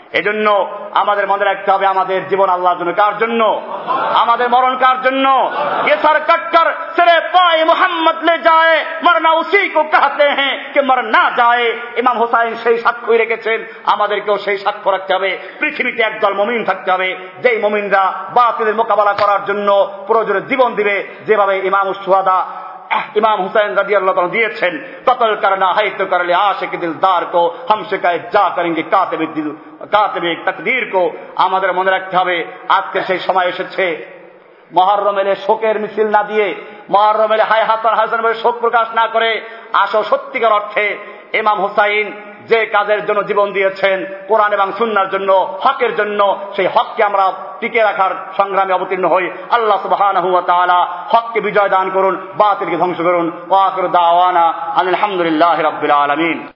এজন্য আমাদের মনে রাখতে হবে আমাদের জীবন আল্লাহর জন্য। কার জন্য? আমাদের মরণ কার জন্য? ये सर कटकर सिरे पाए मोहम्मद ले जाए मरना उसी को कहते हैं कि मर ना जाए। ইমাম হুসাইন সেই সাক্ষ্য রেখেছেন, আমাদেরকেও সেই সাক্ষ্য রাখতে হবে। পৃথিবীতে একদল মুমিন থাকতে হবে, যেই মুমিনরা বাতিলের মোকাবেলা করার জন্য প্রয়োজনে জীবন দিবে, যেভাবে ইমাম হুসাইন রাদিয়াল্লাহু তাআলা দিয়েছেন। কতল করনা है तो कर ले आशिक दिलदार को हम शिकायत जा करेंगे কাতিবে তাকদীর को। আমাদের মনে রাখতে হবে আজকে সেই সময় এসেছে মুহররম এলে শোকের মিছিল না দিয়ে, মুহররম এলে হায় হাতার হাসান বলে শোক প্রকাশ না করে আসো সত্যিকার অর্থে ইমাম হুসাইন যে কাজের জন্য জীবন দিয়েছেন, কোরআন এবং সুন্নাহর জন্য, হকের জন্য, সেই হককে আমরা টিকে রাখার সংগ্রামে অবতীর্ণ হই। আল্লাহ সুবহানাহু ওয়া তাআলা হককে বিজয় দান করুন, বাতিলকে ধ্বংস করুন। ওয়া আখিরু দাওয়ানা আলহামদুলিল্লাহি রাব্বিল আলামিন।